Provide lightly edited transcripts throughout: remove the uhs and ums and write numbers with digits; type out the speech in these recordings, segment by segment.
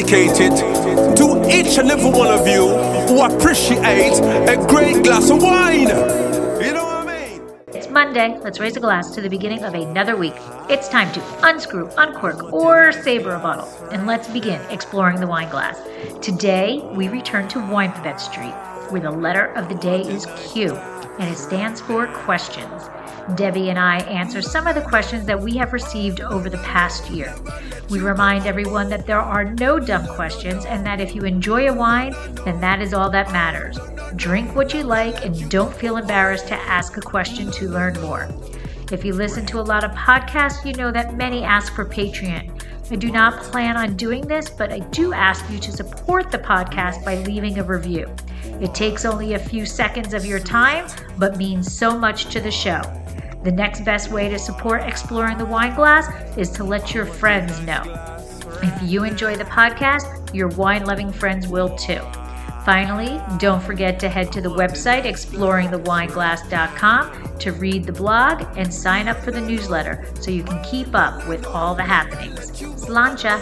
dedicated to each and every one of you who appreciate a great glass of wine. You know what I mean? It's Monday. Let's raise a glass to the beginning of another week. It's time to unscrew, uncork, or savor a bottle. And let's begin exploring the wine glass. Today, we return to Wine-Fabet Street, where the letter of the day is Q, and it stands for questions. Debbie and I answer some of the questions that we have received over the past year. We remind everyone that there are no dumb questions and that if you enjoy a wine, then that is all that matters. Drink what you like and don't feel embarrassed to ask a question to learn more. If you listen to a lot of podcasts, you know that many ask for Patreon. I do not plan on doing this, but I do ask you to support the podcast by leaving a review. It takes only a few seconds of your time, but means so much to the show. The next best way to support Exploring the Wine Glass is to let your friends know. If you enjoy the podcast, your wine-loving friends will too. Finally, don't forget to head to the website exploringthewineglass.com to read the blog and sign up for the newsletter so you can keep up with all the happenings. Sláinte!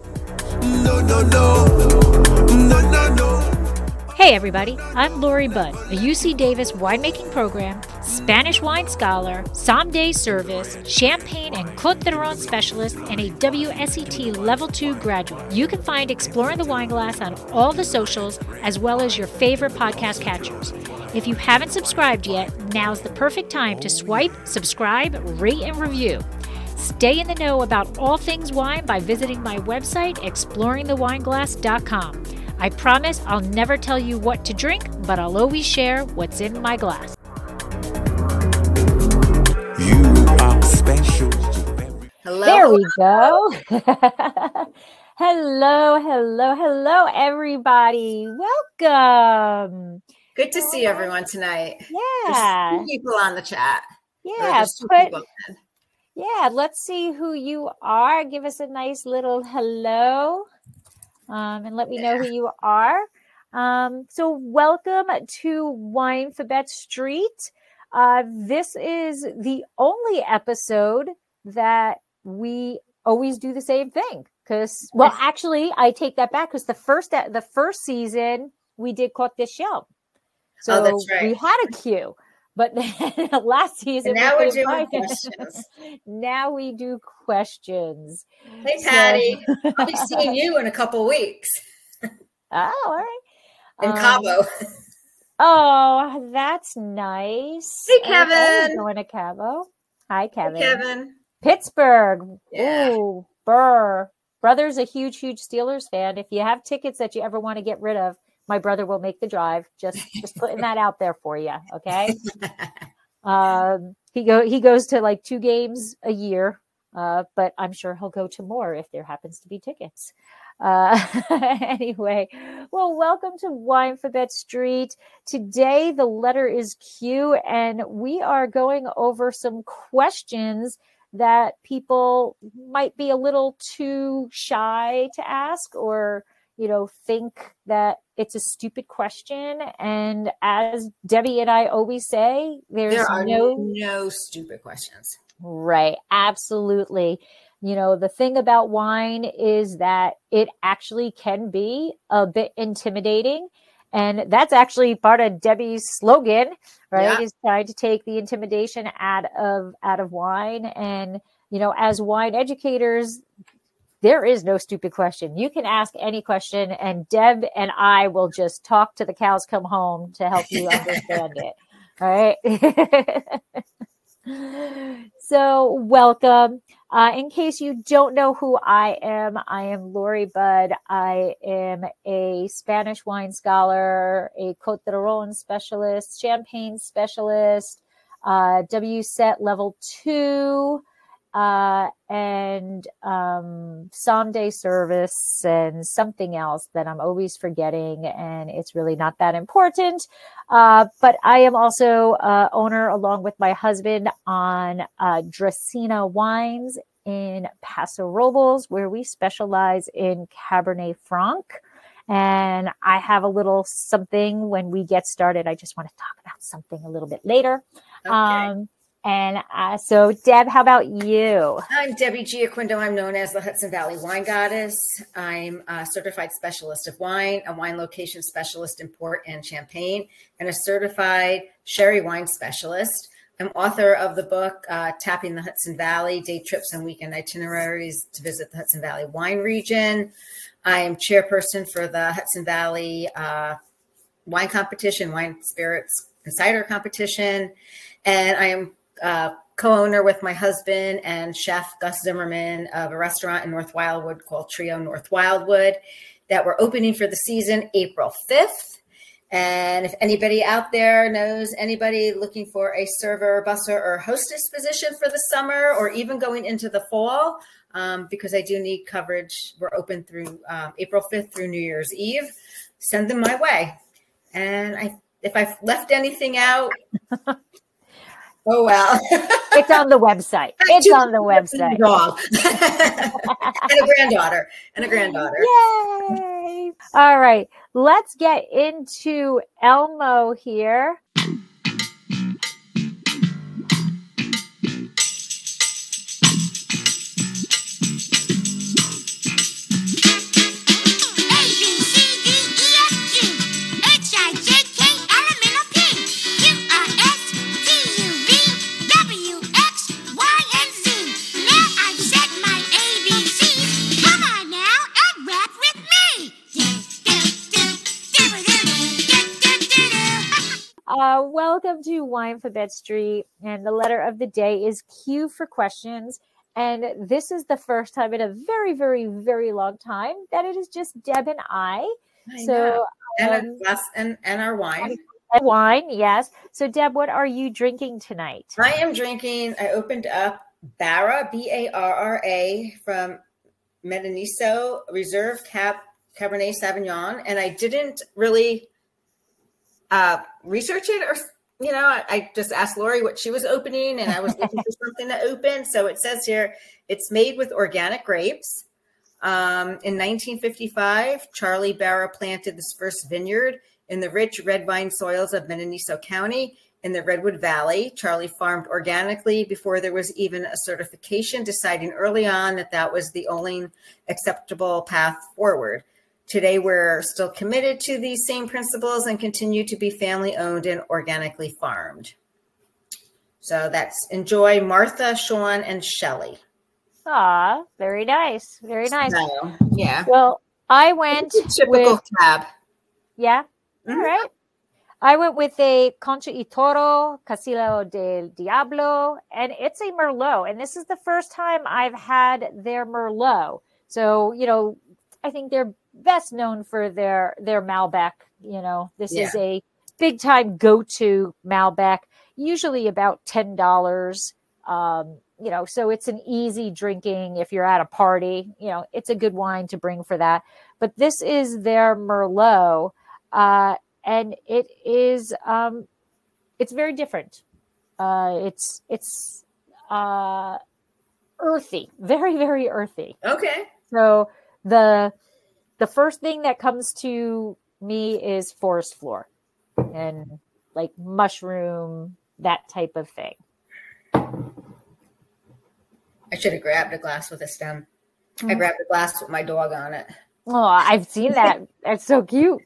Hey everybody, I'm Lori Budd, a UC Davis winemaking program, Spanish wine scholar, sommelier service, champagne and Côte d'Aron specialist, and a WSET Level 2 graduate. You can find Exploring the Wine Glass on all the socials, as well as your favorite podcast catchers. If you haven't subscribed yet, now's the perfect time to swipe, subscribe, rate, and review. Stay in the know about all things wine by visiting my website, exploringthewineglass.com. I promise I'll never tell you what to drink, but I'll always share what's in my glass. You are special. Hello. There we go. Hello, everybody. Welcome. Good to see everyone tonight. Yeah. There's 2 people on the chat. Yeah. Let's see who you are. Give us a nice little hello. And let me know who you are. So welcome to Wine-Fabet Street. This is the only episode that we always do the same thing. Actually, I take that back because the first season we did Côte de Chien. So that's right. We had a queue. But then last season, and now we're doing questions. Now we do questions. Hey, Patty. I'll be seeing you in a couple weeks. Oh, all right. In Cabo. Oh, that's nice. Hey, Kevin. Going to Cabo. Hi, Kevin. Hey, Kevin. Pittsburgh. Yeah. Ooh, Burr. Brother's a huge Steelers fan. If you have tickets that you ever want to get rid of, my brother will make the drive. Just putting that out there for you. Okay. He goes to like 2 games a year, but I'm sure he'll go to more if there happens to be tickets. Anyway, well, welcome to Wine-Fabet Street. Today, the letter is Q, and we are going over some questions that people might be a little too shy to ask or think that it's a stupid question. And as Debbie and I always say, there are no stupid questions. Right. Absolutely. The thing about wine is that it actually can be a bit intimidating. And that's actually part of Debbie's slogan, right? Yeah. Is trying to take the intimidation out of wine. And, as wine educators, there is no stupid question. You can ask any question, and Deb and I will just talk to the cows come home to help you understand it. All right. So welcome. In case you don't know who I am Lori Budd. I am a Spanish wine scholar, a Côte d'Aron specialist, champagne specialist, WSET Level 2, and someday service and something else that I'm always forgetting, and it's really not that important. But I am also owner, along with my husband, on Dracaena Wines in Paso Robles, where we specialize in Cabernet Franc. And I have a little something when we get started. I just want to talk about something a little bit later. Okay. And so, Deb, how about you? I'm Debbie Giaquindo. I'm known as the Hudson Valley Wine Goddess. I'm a certified specialist of wine, a wine location specialist in port and champagne, and a certified sherry wine specialist. I'm author of the book, Tapping the Hudson Valley, Day Trips and Weekend Itineraries to Visit the Hudson Valley Wine Region. I am chairperson for the Hudson Valley Wine Competition, Wine Spirits and Cider Competition. And I am co-owner with my husband and chef Gus Zimmerman of a restaurant in North Wildwood called Trio North Wildwood that we're opening for the season April 5th. And if anybody out there knows anybody looking for a server, busser, or hostess position for the summer or even going into the fall, because I do need coverage, we're open through April 5th through New Year's Eve, send them my way. And if I've left anything out, oh, well. It's on the website. It's on the website. And a granddaughter. Yay. All right. Let's get into Elmo here. Welcome to Wine for Bet Street, and the letter of the day is Q for questions. And this is the first time in a very, very, very long time that it is just Deb and I. So and our wine. And wine, yes. So Deb, what are you drinking tonight? I opened up Barra, Barra, from Meneniso Reserve Cabernet Sauvignon, and I didn't really research it, or I just asked Lori what she was opening, and I was looking for something to open. So it says here it's made with organic grapes. In 1955, Charlie Barra planted this first vineyard in the rich red vine soils of Meneniso County in the Redwood Valley. Charlie farmed organically before there was even a certification, deciding early on that was the only acceptable path forward. Today, we're still committed to these same principles and continue to be family owned and organically farmed. So that's enjoy, Martha, Sean, and Shelley. Ah, very nice. Very nice. So, yeah. Well, I went typical tab. Yeah. Mm-hmm. All right. I went with a Concha y Toro, Castillo del Diablo, and it's a Merlot. And this is the first time I've had their Merlot. So, I think they're best known for their Malbec. This is a big time go-to Malbec, usually about $10. So it's an easy drinking if you're at a party. It's a good wine to bring for that. But this is their Merlot, and it is it's very different. It's earthy, very, very earthy. Okay. So the first thing that comes to me is forest floor and like mushroom, that type of thing. I should have grabbed a glass with a stem. I grabbed a glass with my dog on it. Oh, I've seen that. That's so cute.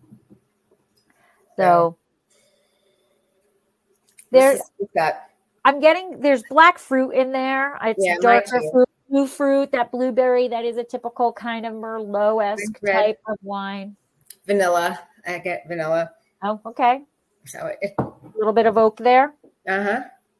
So there's black fruit in there. It's darker fruit. Blue fruit, that blueberry, that is a typical kind of Merlot-esque type of wine. Vanilla. I get vanilla. Oh, okay. So a little bit of oak there. Uh-huh.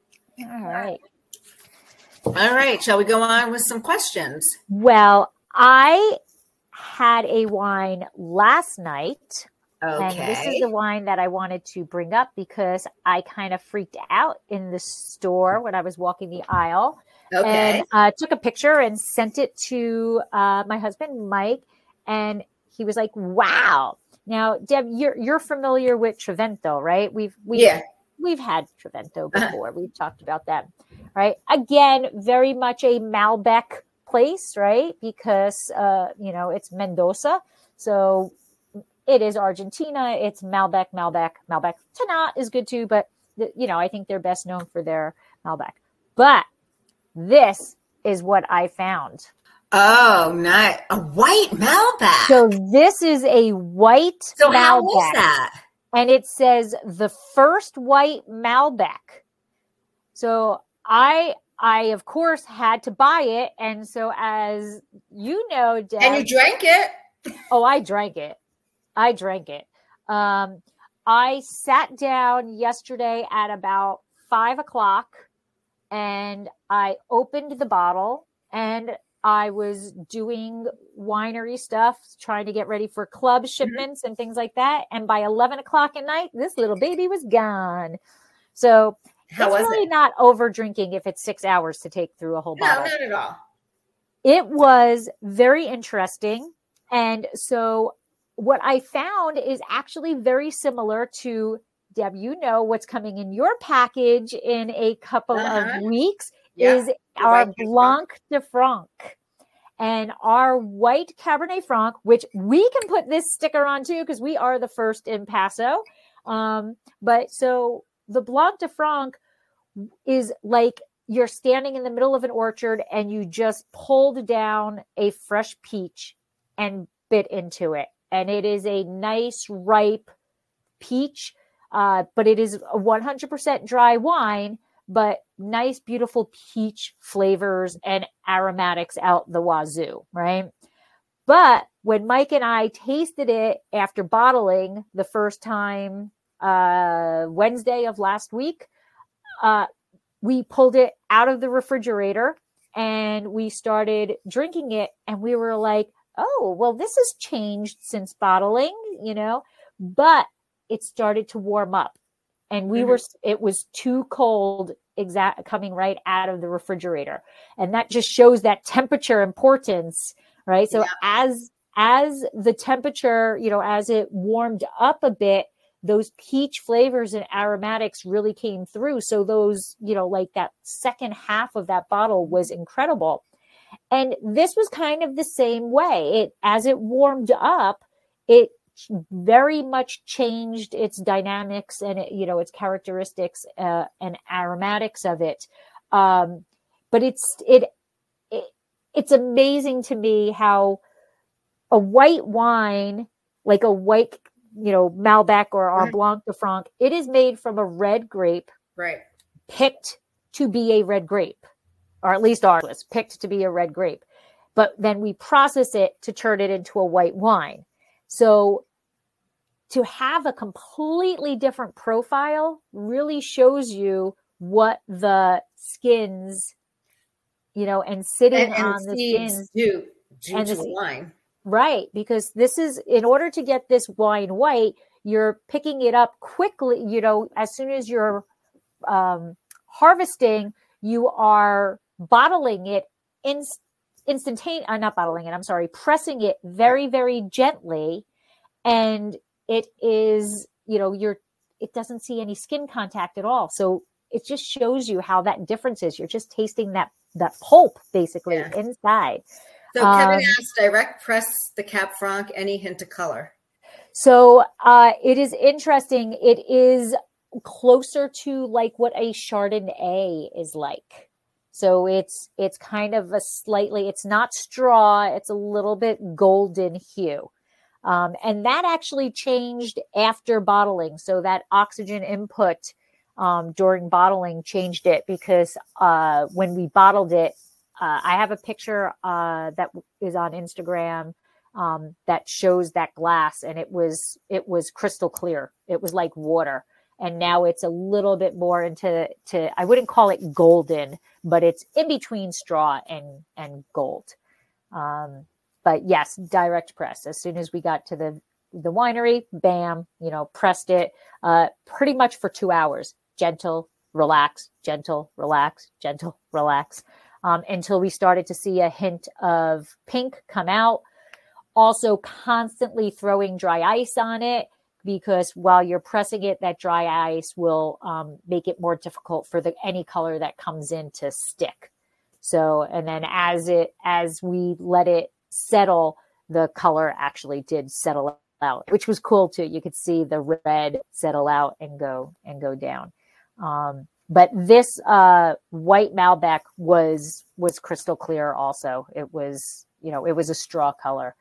All right. Shall we go on with some questions? Well, I had a wine last night. Okay. And this is the wine that I wanted to bring up because I kind of freaked out in the store when I was walking the aisle. Okay. And took a picture and sent it to my husband, Mike, and he was like, "Wow!" Now, Deb, you're familiar with Trivento, right? We've had Trivento before. We've talked about that, right? Again, very much a Malbec place, right? Because it's Mendoza, so it is Argentina. It's Malbec. Tannat is good too, but I think they're best known for their Malbec. But this is what I found. Oh, nice. A white Malbec. So this is a white So Malbec. how was that? And it says the first white Malbec. So I of course had to buy it. And so as you know, Deb, and you drank it. Oh, I drank it. I sat down yesterday at about 5:00 and I opened the bottle and I was doing winery stuff, trying to get ready for club shipments and things like that. And by 11:00 at night, this little baby was gone. So How it's was really it? not over drinking if it's 6 hours to take through a whole bottle. No, not at all. It was very interesting. And so what I found is actually very similar to, Deb, you know what's coming in your package in a couple of weeks is our Blanc de Franc. And our white Cabernet Franc, which we can put this sticker on too, because we are the first in Paso. But so the Blanc de Franc is like you're standing in the middle of an orchard and you just pulled down a fresh peach and bit into it. And it is a nice, ripe peach, but it is a 100% dry wine, but nice, beautiful peach flavors and aromatics out the wazoo, right? But when Mike and I tasted it after bottling the first time Wednesday of last week, we pulled it out of the refrigerator and we started drinking it. And we were like, oh, well, this has changed since bottling, but it started to warm up. And it was too cold coming right out of the refrigerator. And that just shows that temperature importance, right? So as the temperature, as it warmed up a bit, those peach flavors and aromatics really came through. So those, like that second half of that bottle was incredible. And this was kind of the same way. As it warmed up, it very much changed its dynamics and its characteristics and aromatics of it. But it's amazing to me how a white wine, like a white, Malbec or our Blanc de Franc, it is made from a red grape, right? Picked to be a red grape, or at least ours was picked to be a red grape. But then we process it to turn it into a white wine. So to have a completely different profile really shows you what the skins, and sitting on the skins do to the wine. Right. Because this is, in order to get this wine white, you're picking it up quickly. As soon as you're harvesting, you are bottling it pressing it very, very gently. And it is, it doesn't see any skin contact at all. So it just shows you how that difference is. You're just tasting that pulp basically inside. So Kevin asked, direct press the Cab Franc, any hint of color? So it is interesting. It is closer to like what a Chardonnay is like. So it's kind of it's not straw. It's a little bit golden hue. And that actually changed after bottling. So that oxygen input during bottling changed it because when we bottled it, I have a picture that is on Instagram that shows that glass, and it was crystal clear. It was like water. And now it's a little bit more into I wouldn't call it golden, but it's in between straw and gold. But yes, direct press. As soon as we got to the winery, bam, pressed it pretty much for 2 hours. Gentle, relax, gentle, relax, gentle, relax, until we started to see a hint of pink come out. Also constantly throwing dry ice on it, because while you're pressing it, that dry ice will make it more difficult for any color that comes in to stick. So, and then as we let it settle, the color actually did settle out, which was cool too. You could see the red settle out and go down. But this white Malbec was crystal clear also. It was, it was a straw color.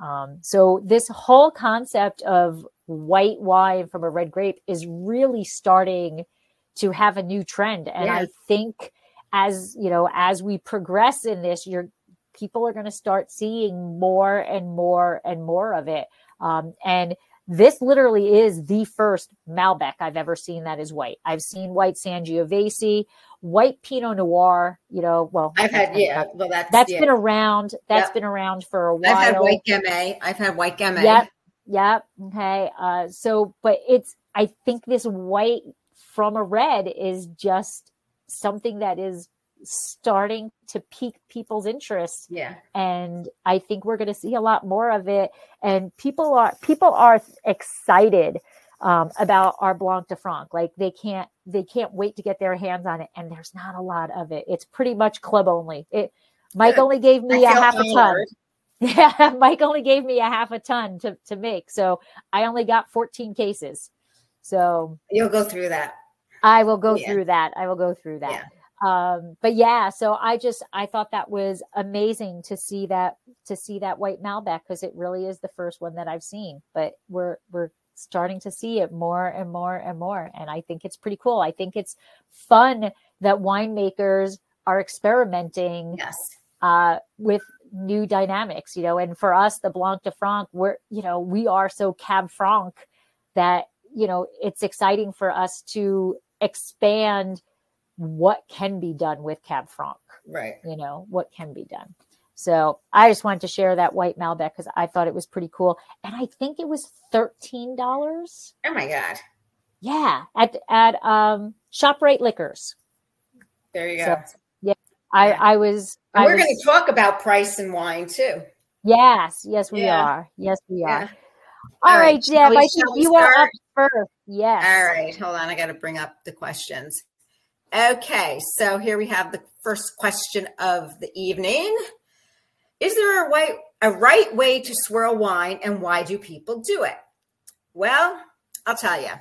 So this whole concept of white wine from a red grape is really starting to have a new trend. And I think as we progress in this, people are going to start seeing more and more and more of it. And this literally is the first Malbec I've ever seen that is white. I've seen white Sangiovese, white Pinot Noir, I've had, that's been around. That's been around for a while. I've had white Gamay. Yep. Okay. But I think this white from a red is just something that is starting to pique people's interest. Yeah. And I think we're going to see a lot more of it. And people are excited about our Blanc de Franc. Like they can't wait to get their hands on it. And there's not a lot of it. It's pretty much club only. Mike only gave me a half a ton. Yeah. Mike only gave me a half a ton to make. So I only got 14 cases. So you'll go through that. I will go through that. Yeah. But yeah, so I thought that was amazing to see that white Malbec, because it really is the first one that I've seen, but we're starting to see it more and more and more. And I think it's pretty cool. I think it's fun that winemakers are experimenting with new dynamics, and for us, the Blanc de Franc, we are so Cab Franc that, it's exciting for us to expand what can be done with Cab Franc, right? What can be done. So I just wanted to share that white Malbec because I thought it was pretty cool. And I think it was $13. Oh my God. Yeah. At ShopRite Liquors. There you go. So, yeah. I was. We're going to talk about price and wine too. Yes, we are. Yes, we are. All right, Deb, I think you are up first. Yes. All right. Hold on. I got to bring up the questions. Okay. So here we have the first question of the evening. Is there a right way to swirl wine, and why do people do it? Well, I'll tell you.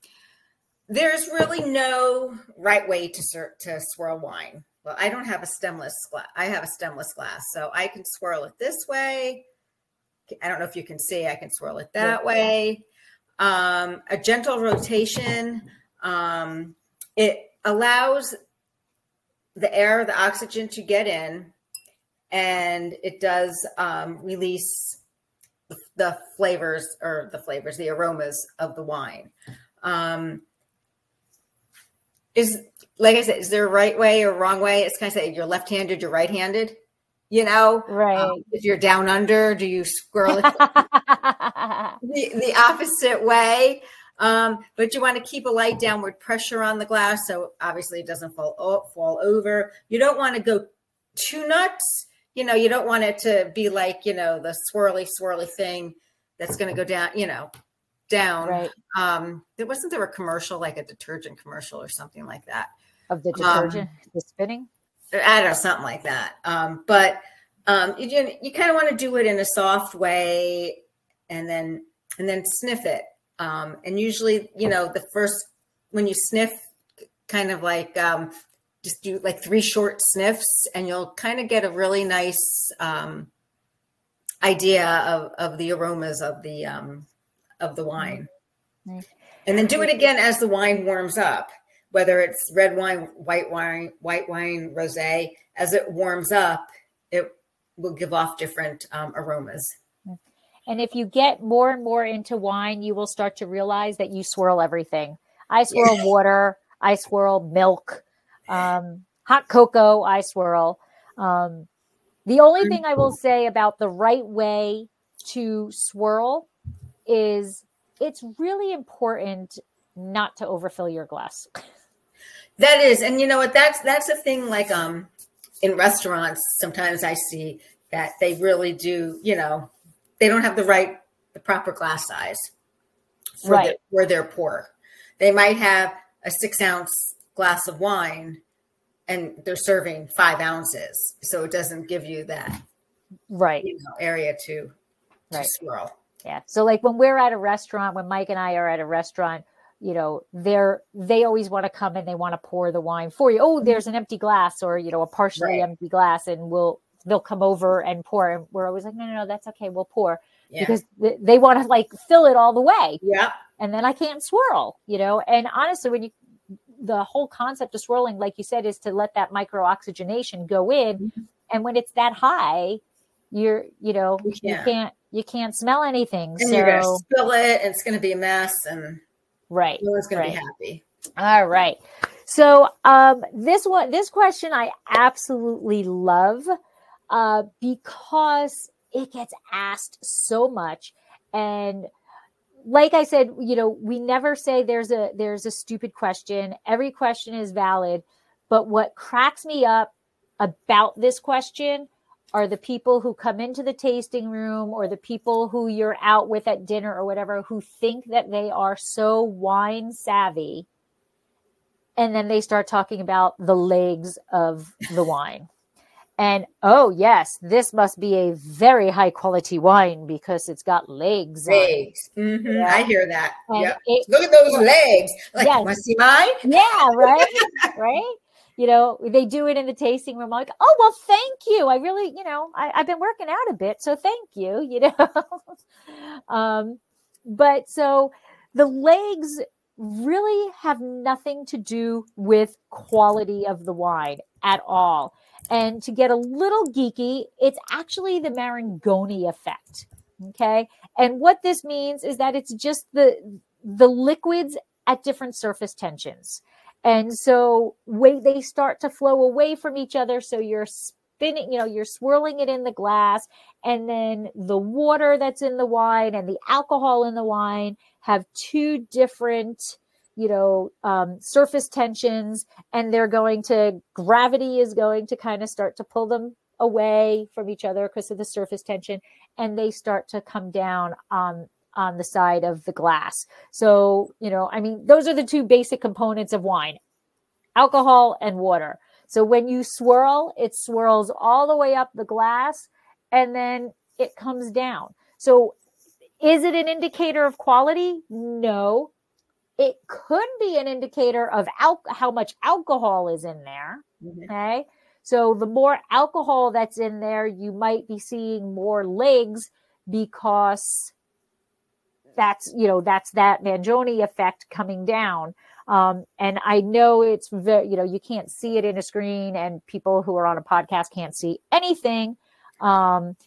There's really no right way to swirl wine. Well, I don't have a stemless glass. I have a stemless glass, so I can swirl it this way. I don't know if you can see. I can swirl it that way. A gentle rotation. It allows the air, the oxygen to get in, and it does release the aromas of the wine. Like I said, is there a right way or wrong way? It's kind of say you're left-handed, you're right-handed. Right. If you're down under, do you swirl it the opposite way? But you want to keep a light downward pressure on the glass, so obviously it doesn't fall over. You don't want to go too nuts. You don't want it to be like, the swirly thing that's going to go down, down. Right. Wasn't there a commercial, like a detergent commercial or something like that? Of the detergent, the spinning? I don't know, something like that. But you kind of want to do it in a soft way, and then sniff it. And usually, the first, when you sniff, kind of like just do like 3 short sniffs, and you'll kind of get a really nice idea of the aromas of the wine. Mm-hmm. And then do it again as the wine warms up. Whether it's red wine, white wine, rosé, as it warms up, it will give off different aromas. And if you get more and more into wine, you will start to realize that you swirl everything. I swirl water. I swirl milk. Hot cocoa, I swirl. The only thing I will say about the right way to swirl is it's really important not to overfill your glass. That is, and you know what? That's a thing. Like in restaurants, sometimes I see that they really do. They don't have the proper glass size for where they're pour. They might have a 6-ounce glass of wine, and they're serving 5 ounces, so it doesn't give you that area to swirl. Yeah. So like when we're at a restaurant, when Mike and I are at a restaurant, they always want to come and they want to pour the wine for you. Oh, there's an empty glass, or, a partially empty glass, and they'll come over and pour. And we're always like, no, that's okay. We'll pour because they want to like fill it all the way. Yeah. And then I can't swirl, and honestly, the whole concept of swirling, like you said, is to let that micro oxygenation go in. Mm-hmm. And when it's that high, you can't smell anything. And you're going to spill it, and it's going to be a mess, and right. no one's going to be happy. All right. So this question I absolutely love because it gets asked so much. And like I said, we never say there's a stupid question. Every question is valid. But what cracks me up about this question are the people who come into the tasting room, or the people who you're out with at dinner or whatever, who think that they are so wine savvy. And then they start talking about the legs of the wine. And, oh, yes, this must be a very high quality wine because it's got legs. Legs. Mm-hmm. Yeah. I hear that. Yep. Look at those legs. Like, want to see mine? Yeah, right. Right. They do it in the tasting room. I'm like, oh, well, thank you. I really, I've been working out a bit. So thank you, But so the legs really have nothing to do with quality of the wine at all. And to get a little geeky, it's actually the Marangoni effect. Okay. And what this means is that it's just the liquids at different surface tensions. And so they start to flow away from each other. So you're spinning, you're swirling it in the glass, and then the water that's in the wine and the alcohol in the wine have two different, surface tensions, and gravity is going to kind of start to pull them away from each other because of the surface tension, and they start to come down on the side of the glass. So, those are the two basic components of wine, alcohol and water. So when you swirl, it swirls all the way up the glass, and then it comes down. So is it an indicator of quality? No. It could be an indicator of how much alcohol is in there. Mm-hmm. Okay. So the more alcohol that's in there, you might be seeing more legs because that's that Marangoni effect coming down. And I know it's very, you can't see it in a screen, and people who are on a podcast can't see anything. But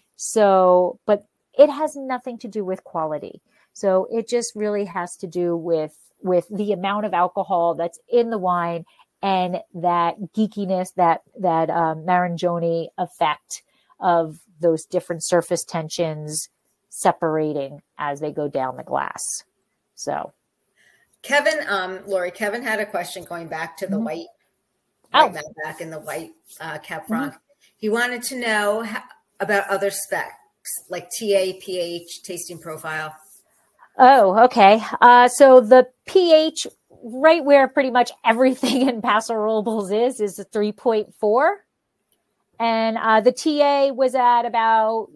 it has nothing to do with quality. So it just really has to do with the amount of alcohol that's in the wine and that geekiness, that Marangoni effect of those different surface tensions separating as they go down the glass. So Kevin had a question going back to the white back in the white Cab Franc. Mm-hmm. He wanted to know about other specs like TA, pH, tasting profile. Oh, okay. So the pH, right where pretty much everything in Paso Robles is a 3.4. And the TA was at about,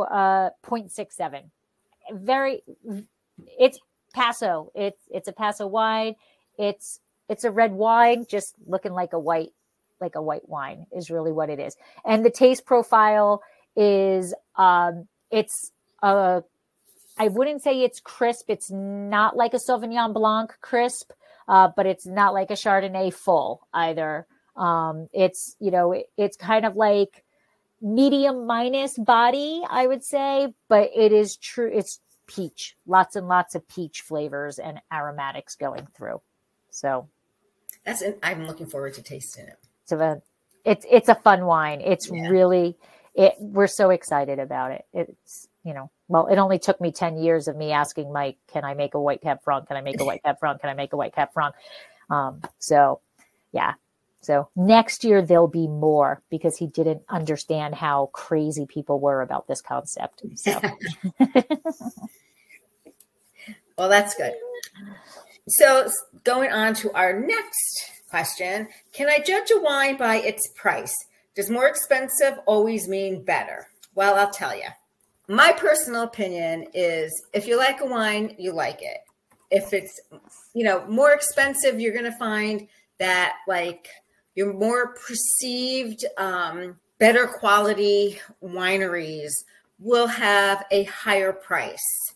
0.67. It's Paso. It's a Paso wine. It's a red wine, just looking like a white wine is really what it is. And the taste profile is, I wouldn't say it's crisp. It's not like a Sauvignon Blanc crisp, but it's not like a Chardonnay full either. It's kind of like medium minus body, I would say, but it is true. It's peach, lots and lots of peach flavors and aromatics going through. So I'm looking forward to tasting it. So it's a fun wine. It's really, we're so excited about it. It's, it only took me 10 years of me asking Mike, can I make a white Cab Franc? Can I make a white Cab Franc? Can I make a white Cab Franc? So next year there'll be more because he didn't understand how crazy people were about this concept. So. Well, that's good. So going on to our next question, can I judge a wine by its price? Does more expensive always mean better? Well, I'll tell you. My personal opinion is if you like a wine, you like it. if it's, more expensive, you're going to find that like your more perceived, better quality wineries will have a higher price.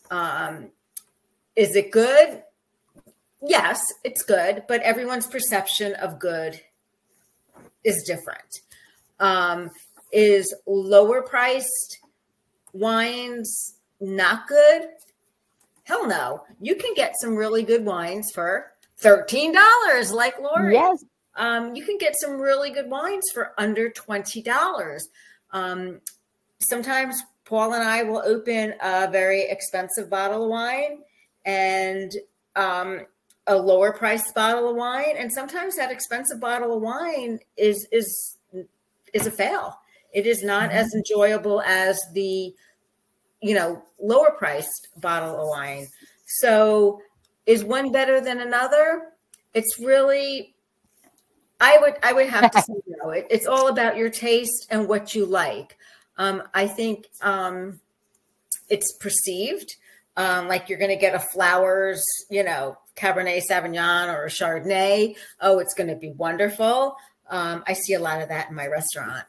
Is it good? Yes, it's good, but everyone's perception of good is different. Is lower priced wines not good? Hell no. You can get some really good wines for $13, like Lori. Yes. You can get some really good wines for under $20. Sometimes Paul and I will open a very expensive bottle of wine and a lower priced bottle of wine. And sometimes that expensive bottle of wine is a fail. It is not as enjoyable as the, lower priced bottle of wine. So is one better than another? It's really, I would have to say no. It's all about your taste and what you like. I think it's perceived like you're going to get a Flowers, Cabernet Sauvignon or a Chardonnay. Oh, it's going to be wonderful. I see a lot of that in my restaurant.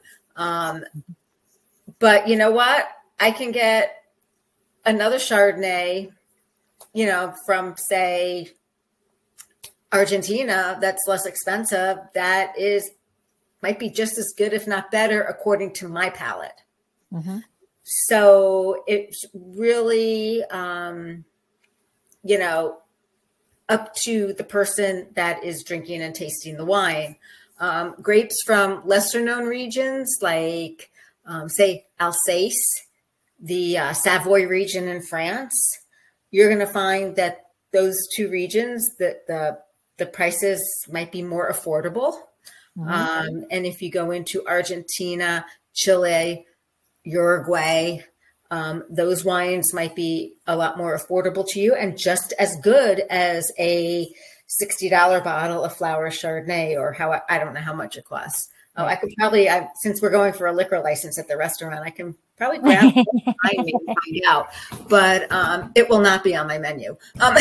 But you know what? I can get another Chardonnay, from say Argentina that's less expensive. That might be just as good, if not better, according to my palate. Mm-hmm. So it's really, up to the person that is drinking and tasting the wine. Grapes from lesser known regions like, say, Alsace, the Savoy region in France, you're going to find that those two regions, that the prices might be more affordable. Mm-hmm. And if you go into Argentina, Chile, Uruguay, those wines might be a lot more affordable to you and just as good as a $60 bottle of Flowers Chardonnay, or I don't know how much it costs. Oh, I could probably, since we're going for a liquor license at the restaurant, I can probably grab it behind me and find out, but it will not be on my menu.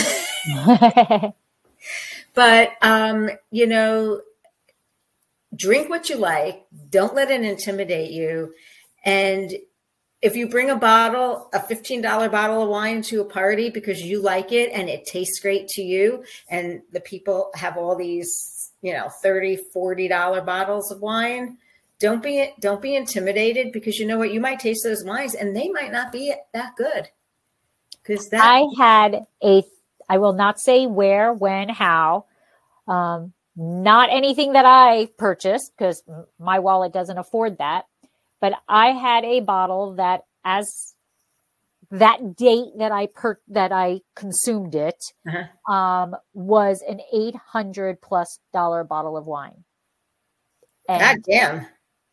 But, drink what you like. Don't let it intimidate you. And if you bring a $15 bottle of wine to a party because you like it and it tastes great to you, and the people have all these, $30, $40 bottles of wine, don't be intimidated, because you know what? You might taste those wines and they might not be that good. I will not say where, when, how, not anything that I purchased because my wallet doesn't afford that. But I had a bottle that, as that date that I consumed it, was an $800+ bottle of wine. And God damn!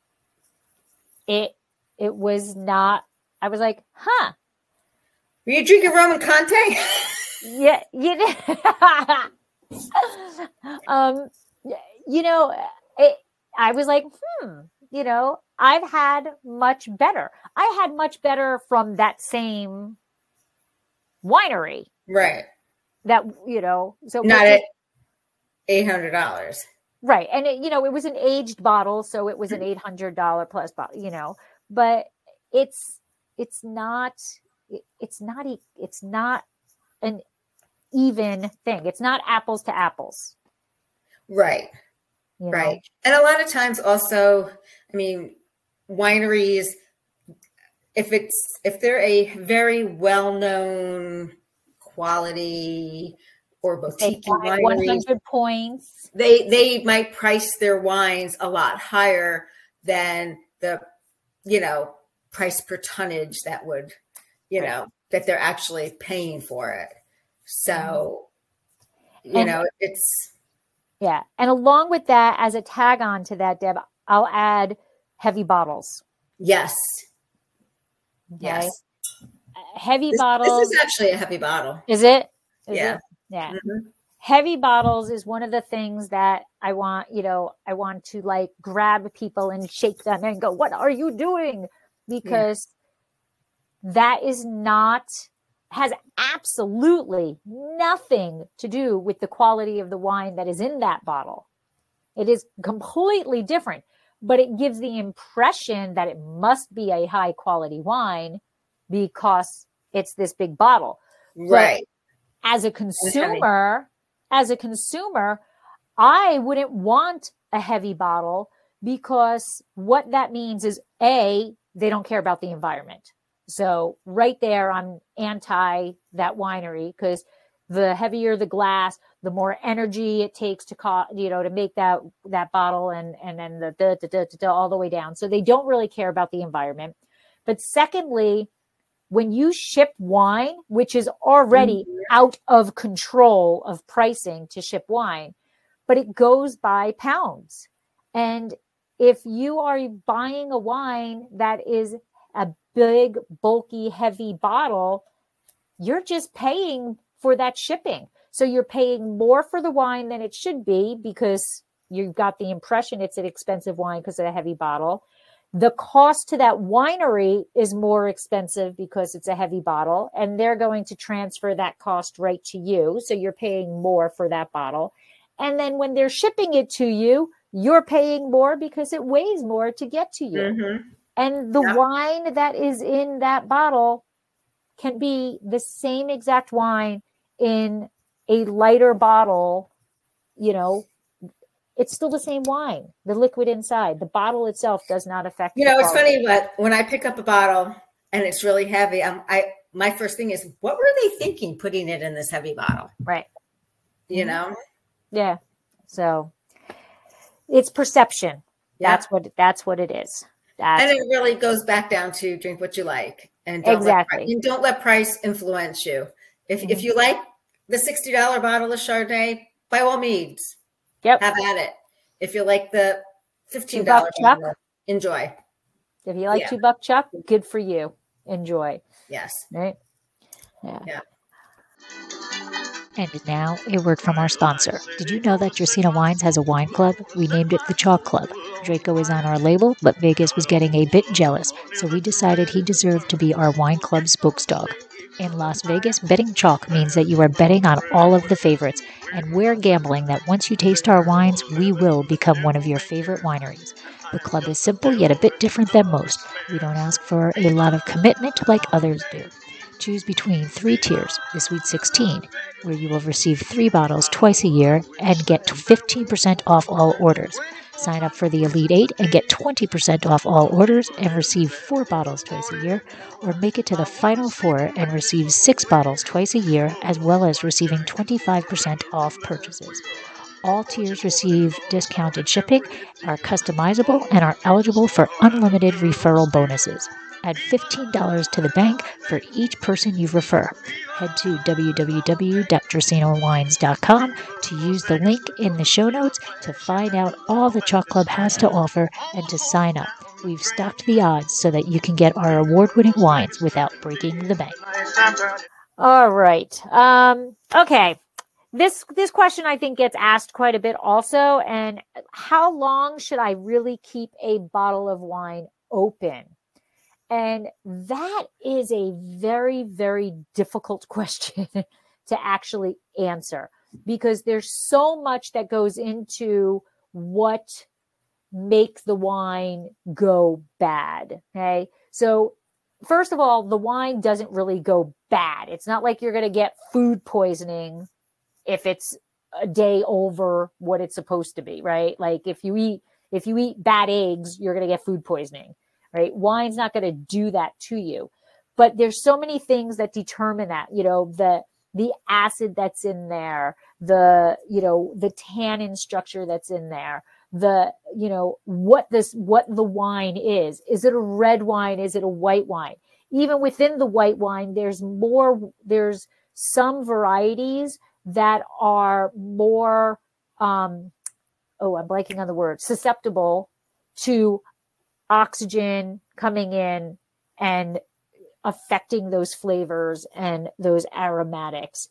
It was not. I was like, huh? Were you drinking Roman Conte? Yeah, I was like, I've had much better. I had much better from that same winery. Right. That, so not at $800. Right. And it was an aged bottle, so it was an $800 plus bottle, but it's not an even thing. It's not apples to apples. Right. Right. And a lot of times also, wineries, if they're a very well-known quality or boutique winery, 100 points, they might price their wines a lot higher than the, price per tonnage that would, that they're actually paying for it. So, it's. Yeah. And along with that, as a tag on to that, Deb, I'll add heavy bottles. Yes. Okay. Yes. Heavy bottles. This is actually a heavy bottle. Is it? Yeah. Yeah. Mm-hmm. Heavy bottles is one of the things that I want to like grab people and shake them and go, what are you doing? Because that is not has absolutely nothing to do with the quality of the wine that is in that bottle. It is completely different, but it gives the impression that it must be a high quality wine because it's this big bottle. Right. But as a consumer, I wouldn't want a heavy bottle, because what that means is, A, they don't care about the environment. So right there, I'm anti that winery, because the heavier the glass, the more energy it takes to make that bottle, and then the all the way down. So they don't really care about the environment. But secondly, when you ship wine, which is already out of control of pricing to ship wine, but it goes by pounds. And if you are buying a wine that is a big, bulky, heavy bottle, you're just paying for that shipping. So you're paying more for the wine than it should be, because you've got the impression it's an expensive wine because of a heavy bottle. The cost to that winery is more expensive because it's a heavy bottle, and they're going to transfer that cost right to you. So you're paying more for that bottle. And then when they're shipping it to you, you're paying more because it weighs more to get to you. Mm-hmm. And the wine that is in that bottle can be the same exact wine in a lighter bottle. It's still the same wine. The liquid inside, the bottle itself does not affect. It's funny, but when I pick up a bottle and it's really heavy, my first thing is, what were they thinking putting it in this heavy bottle? Right. Yeah. So it's perception. That's what it is. And it really goes back down to drink what you like, and don't let price influence you. If you like the $60 bottle of Chardonnay, by all means, have at it. If you like the $15 bottle, enjoy. If you like $2 Chuck, good for you. Enjoy. Yes. Right. Yeah. And now, a word from our sponsor. Did you know that Dracaena Wines has a wine club? We named it the Chalk Club. Draco is on our label, but Vegas was getting a bit jealous, so we decided he deserved to be our wine club spokesdog. In Las Vegas, betting chalk means that you are betting on all of the favorites, and we're gambling that once you taste our wines, we will become one of your favorite wineries. The club is simple, yet a bit different than most. We don't ask for a lot of commitment like others do. Choose between 3 tiers, the Sweet 16, where you will receive 3 bottles twice a year and get 15% off all orders. Sign up for the Elite 8 and get 20% off all orders and receive 4 bottles twice a year, or make it to the Final 4 and receive 6 bottles twice a year, as well as receiving 25% off purchases. All tiers receive discounted shipping, are customizable, and are eligible for unlimited referral bonuses. Add $15 to the bank for each person you refer. Head to www.dracaenawines.com to use the link in the show notes to find out all the Chalk Club has to offer and to sign up. We've stocked the odds so that you can get our award-winning wines without breaking the bank. All right. Okay. This question, I think, gets asked quite a bit also. And how long should I really keep a bottle of wine open? And that is a very, very difficult question to actually answer, because there's so much that goes into what makes the wine go bad. Okay. So first of all, the wine doesn't really go bad. It's not like you're going to get food poisoning if it's a day over what it's supposed to be, right? Like if you eat bad eggs, you're going to get food poisoning. Right? Wine's not going to do that to you, but there's so many things that determine that, the acid that's in there, the tannin structure that's in there, what the wine is it a red wine? Is it a white wine? Even within the white wine, there's some varieties that are more, I'm blanking on the word, susceptible to oxygen coming in and affecting those flavors and those aromatics.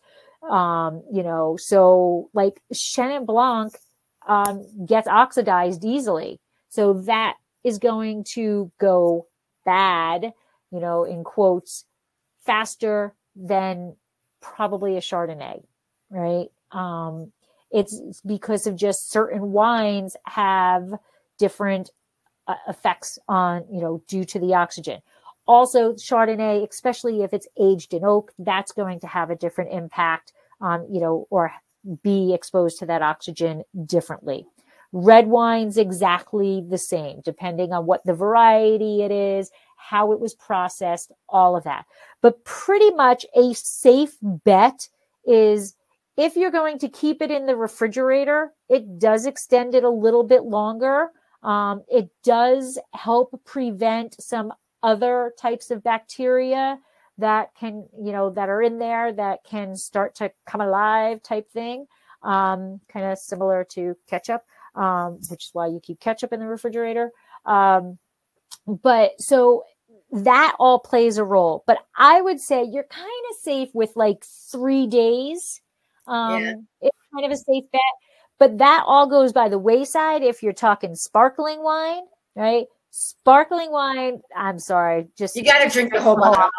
So like Chenin Blanc gets oxidized easily. So that is going to go bad, in quotes, faster than probably a Chardonnay, right? It's because of just certain wines have different effects on, due to the oxygen. Also, Chardonnay, especially if it's aged in oak, that's going to have a different impact on, or be exposed to that oxygen differently. Red wine's exactly the same, depending on what the variety it is, how it was processed, all of that. But pretty much a safe bet is if you're going to keep it in the refrigerator, it does extend it a little bit longer. It does help prevent some other types of bacteria that can, that are in there that can start to come alive type thing. Kind of similar to ketchup, which is why you keep ketchup in the refrigerator. But so that all plays a role. But I would say you're kind of safe with like 3 days. It's kind of a safe bet. But that all goes by the wayside if you're talking sparkling wine, right? Sparkling wine, I'm sorry, just you got to drink the whole bottle.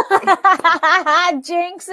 Jinx.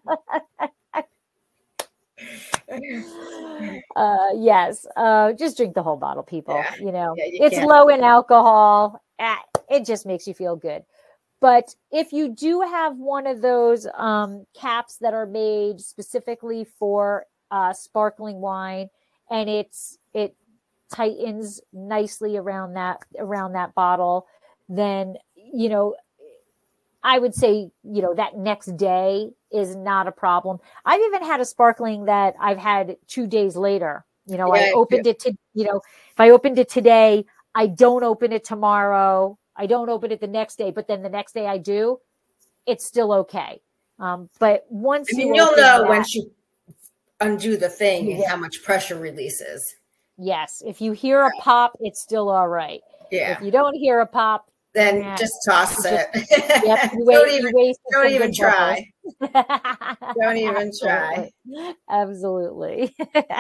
Yes, just drink the whole bottle, people. It's low in alcohol. It just makes you feel good. But if you do have one of those caps that are made specifically for sparkling wine, and it tightens nicely around that bottle, then I would say that next day is not a problem. I've even had a sparkling that I've had 2 days later. I opened it if I opened it today, I don't open it tomorrow. I don't open it the next day, but then the next day I do. It's still okay. But once you'll know once you undo the thing and how much pressure releases. Yes. If you hear a pop, it's still all right. Yeah. If you don't hear a pop, then just toss it. Yep. Don't even try. Don't even try. Absolutely.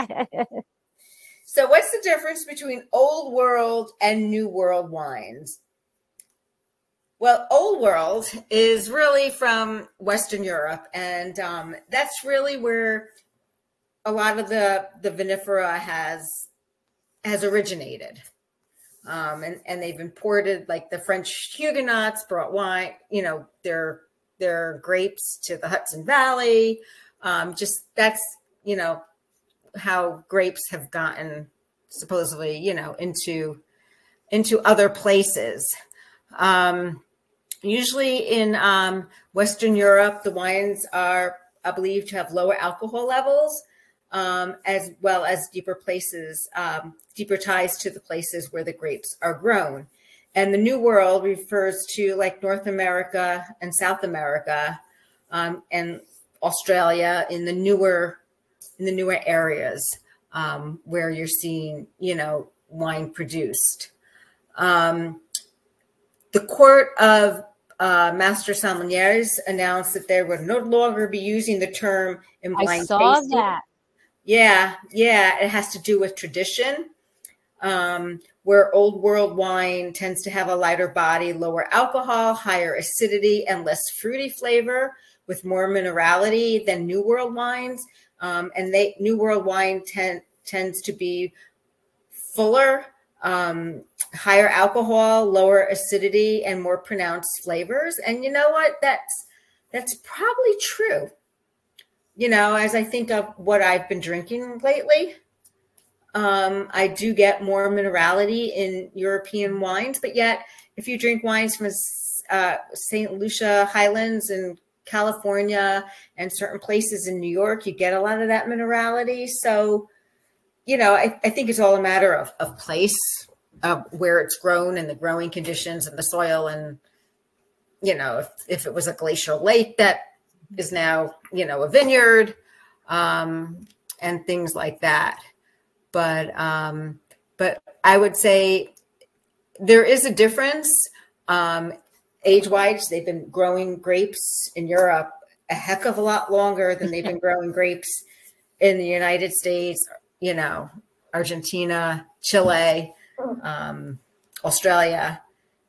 So what's the difference between Old World and New World wines? Well, Old World is really from Western Europe, and that's really where a lot of the vinifera has originated. And they've imported, like the French Huguenots brought wine, their grapes to the Hudson Valley. Just that's, how grapes have gotten supposedly, into other places. Usually in Western Europe, the wines are believed to have lower alcohol levels, as well as deeper ties to the places where the grapes are grown. And the New World refers to like North America and South America, and Australia in the newer areas where you're seeing, wine produced. The Court of Master Sommeliers announced that they would no longer be using the term in blind tasting. I saw that. Yeah. It has to do with tradition, where Old World wine tends to have a lighter body, lower alcohol, higher acidity, and less fruity flavor, with more minerality than New World wines. And New World wine tends to be fuller, higher alcohol, lower acidity, and more pronounced flavors. And you know what? That's probably true. As I think of what I've been drinking lately, I do get more minerality in European wines, but yet if you drink wines from St. Lucia Highlands and California and certain places in New York, you get a lot of that minerality. So, I think it's all a matter of place, where it's grown and the growing conditions and the soil. And, if it was a glacial lake that is now, a vineyard, and things like that. But I would say there is a difference. Age-wise, they've been growing grapes in Europe a heck of a lot longer than they've been growing grapes in the United States, Argentina, Chile, Australia.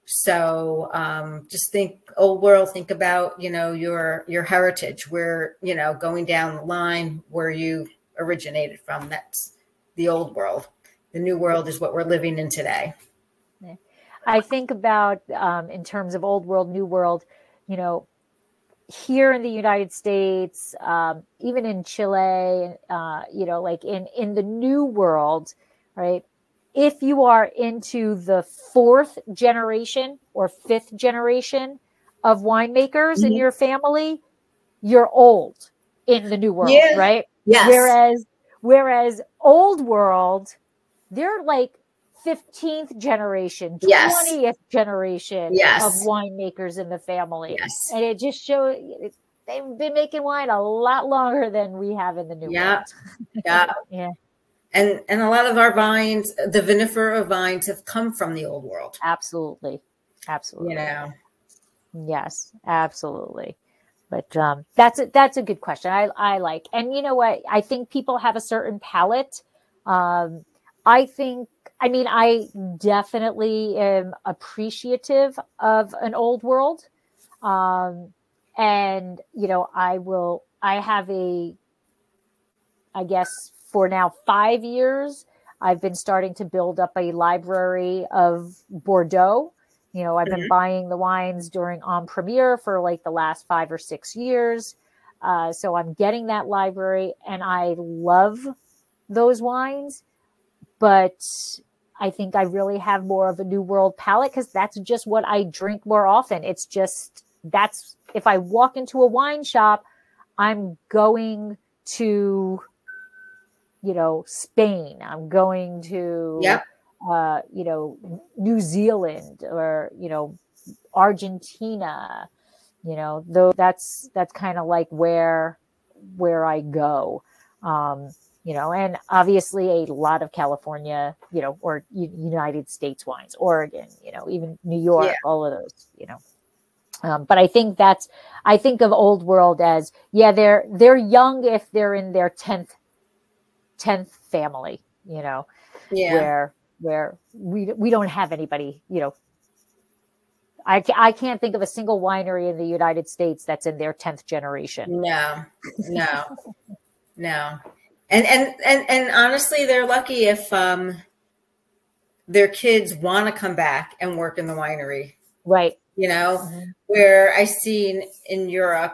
So just think old world, think about, your heritage, where, going down the line where you originated from. That's the old world. The new world is what we're living in today. I think about in terms of old world, new world, here in the United States, even in Chile, like in the new world, right? If you are into the fourth generation or fifth generation of winemakers in your family, you're old in the new world, right? Yes. Whereas old world, they're like 15th generation, 20th generation of winemakers in the family. Yes. And it just shows they've been making wine a lot longer than we have in the new world. Yeah. Yeah. And a lot of our vines, the vinifera vines, have come from the old world. Absolutely. Yes, absolutely. But that's a good question. I like, and you know what? I think people have a certain palate. I definitely am appreciative of an old world. And, I have I guess for now 5 years, I've been starting to build up a library of Bordeaux. I've been buying the wines during En Premier for like the last 5 or 6 years. So I'm getting that library, and I love those wines. But I think I really have more of a new world palate, because that's just what I drink more often. It's just, if I walk into a wine shop, I'm going to, Spain. I'm going to, New Zealand, or, Argentina, though that's kind of like where I go. And obviously a lot of California, or United States wines, Oregon, even New York, all of those, but I think I think of old world as, they're young if they're in their 10th family, where we don't have anybody, I can't think of a single winery in the United States that's in their 10th generation. No. And honestly, they're lucky if their kids want to come back and work in the winery. Right. Where I see in Europe,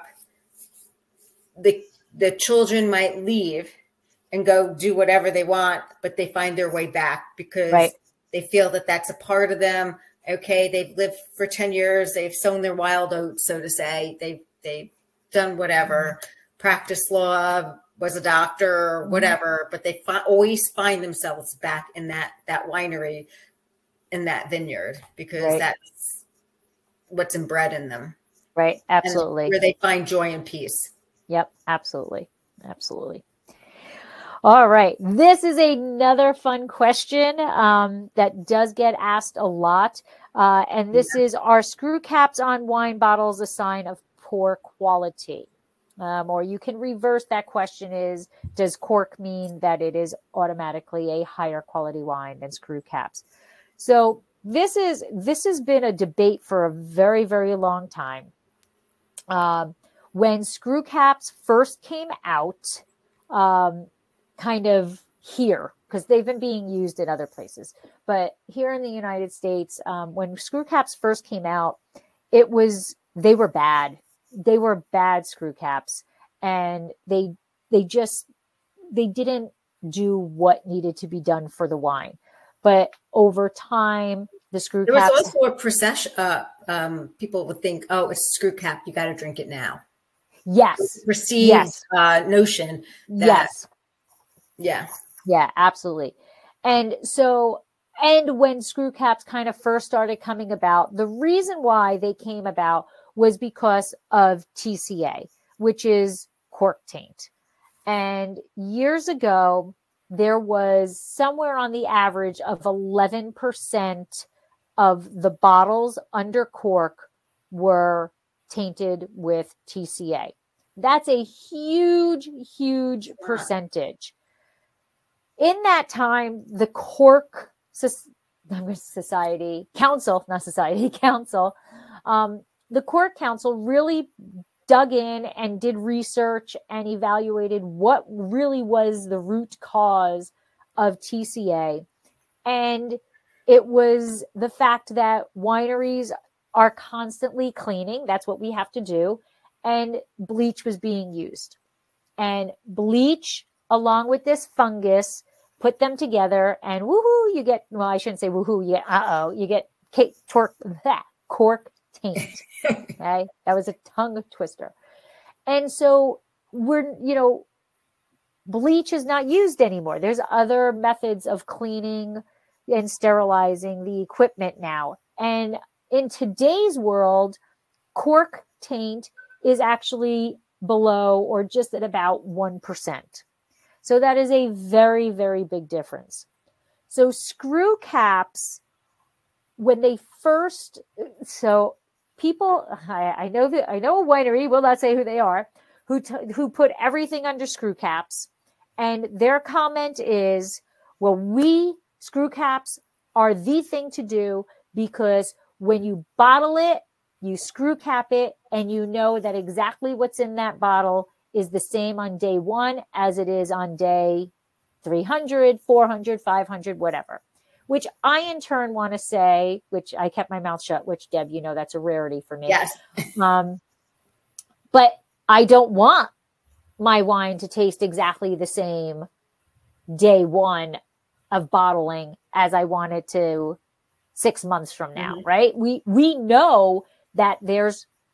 the children might leave and go do whatever they want, but they find their way back because they feel that that's a part of them. Okay, they've lived for 10 years. They've sown their wild oats, so to say. They've done whatever, practiced law, was a doctor or whatever, but they always find themselves back in that winery, in that vineyard, because that's what's inbred in them. Right. Absolutely. Where they find joy and peace. Yep. Absolutely. All right. This is another fun question that does get asked a lot. And this is, are screw caps on wine bottles a sign of poor quality? Or you can reverse that question is, does cork mean that it is automatically a higher quality wine than screw caps? So this has been a debate for a very, very long time. When screw caps first came out, kind of here, because they've been being used in other places, but here in the United States, when screw caps first came out, they were bad. They were bad screw caps, and they didn't do what needed to be done for the wine. But over time, the screw caps. There was also a procession. People would think, oh, it's a screw cap, you got to drink it now. Yes. Received notion. Yes. Yeah. Yeah, absolutely. And when screw caps kind of first started coming about, the reason why they came about was because of TCA, which is cork taint. And years ago, there was somewhere on the average of 11% of the bottles under cork were tainted with TCA. That's a huge, huge percentage. In that time, the cork Society Council, not Society Council. The Cork Council really dug in and did research and evaluated what really was the root cause of TCA. And it was the fact that wineries are constantly cleaning. That's what we have to do. And bleach was being used. And bleach, along with this fungus, put them together and woohoo, you get, well, I shouldn't say woohoo, you get cork taint. Okay. That was a tongue twister. And so bleach is not used anymore. There's other methods of cleaning and sterilizing the equipment now. And in today's world, cork taint is actually below or just at about 1%. So that is a very, very big difference. So screw caps, when they first, so people, I know a winery, will not say who they are, who put everything under screw caps. And their comment is, well, screw caps are the thing to do because when you bottle it, you screw cap it, and you know that exactly what's in that bottle is the same on day 1 as it is on day 300, 400, 500, whatever. Which I in turn want to say, which I kept my mouth shut, which Deb, that's a rarity for me. Yes. But I don't want my wine to taste exactly the same day 1 of bottling as I want it to 6 months from now, right? We know that there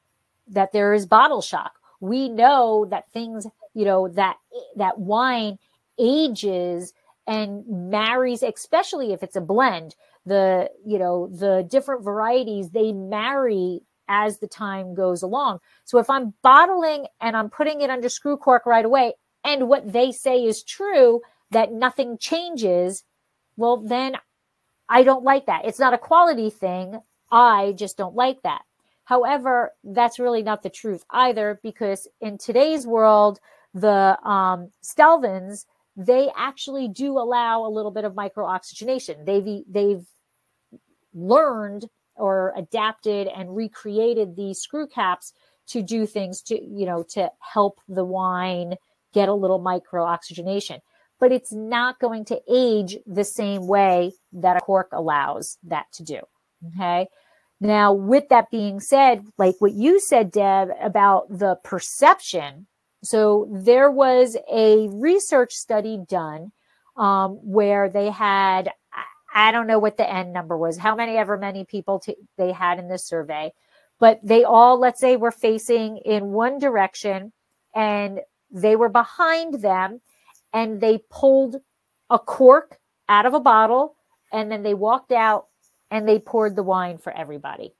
is bottle shock. We know that things, that wine ages and marries, especially if it's a blend. The different varieties, they marry as the time goes along. So if I'm bottling and I'm putting it under screw cork right away, and what they say is true, that nothing changes, well, then I don't like that. It's not a quality thing. I just don't like that. However, that's really not the truth either, because in today's world, the Stelvins, they actually do allow a little bit of micro-oxygenation. They've learned or adapted and recreated these screw caps to do things to help the wine get a little micro-oxygenation. But it's not going to age the same way that a cork allows that to do. Okay. Now, with that being said, like what you said, Deb, about the perception. So there was a research study done where they had, I don't know what the N number was, how many people they had in this survey, but they all, let's say, were facing in one direction and they were behind them and they pulled a cork out of a bottle and then they walked out and they poured the wine for everybody.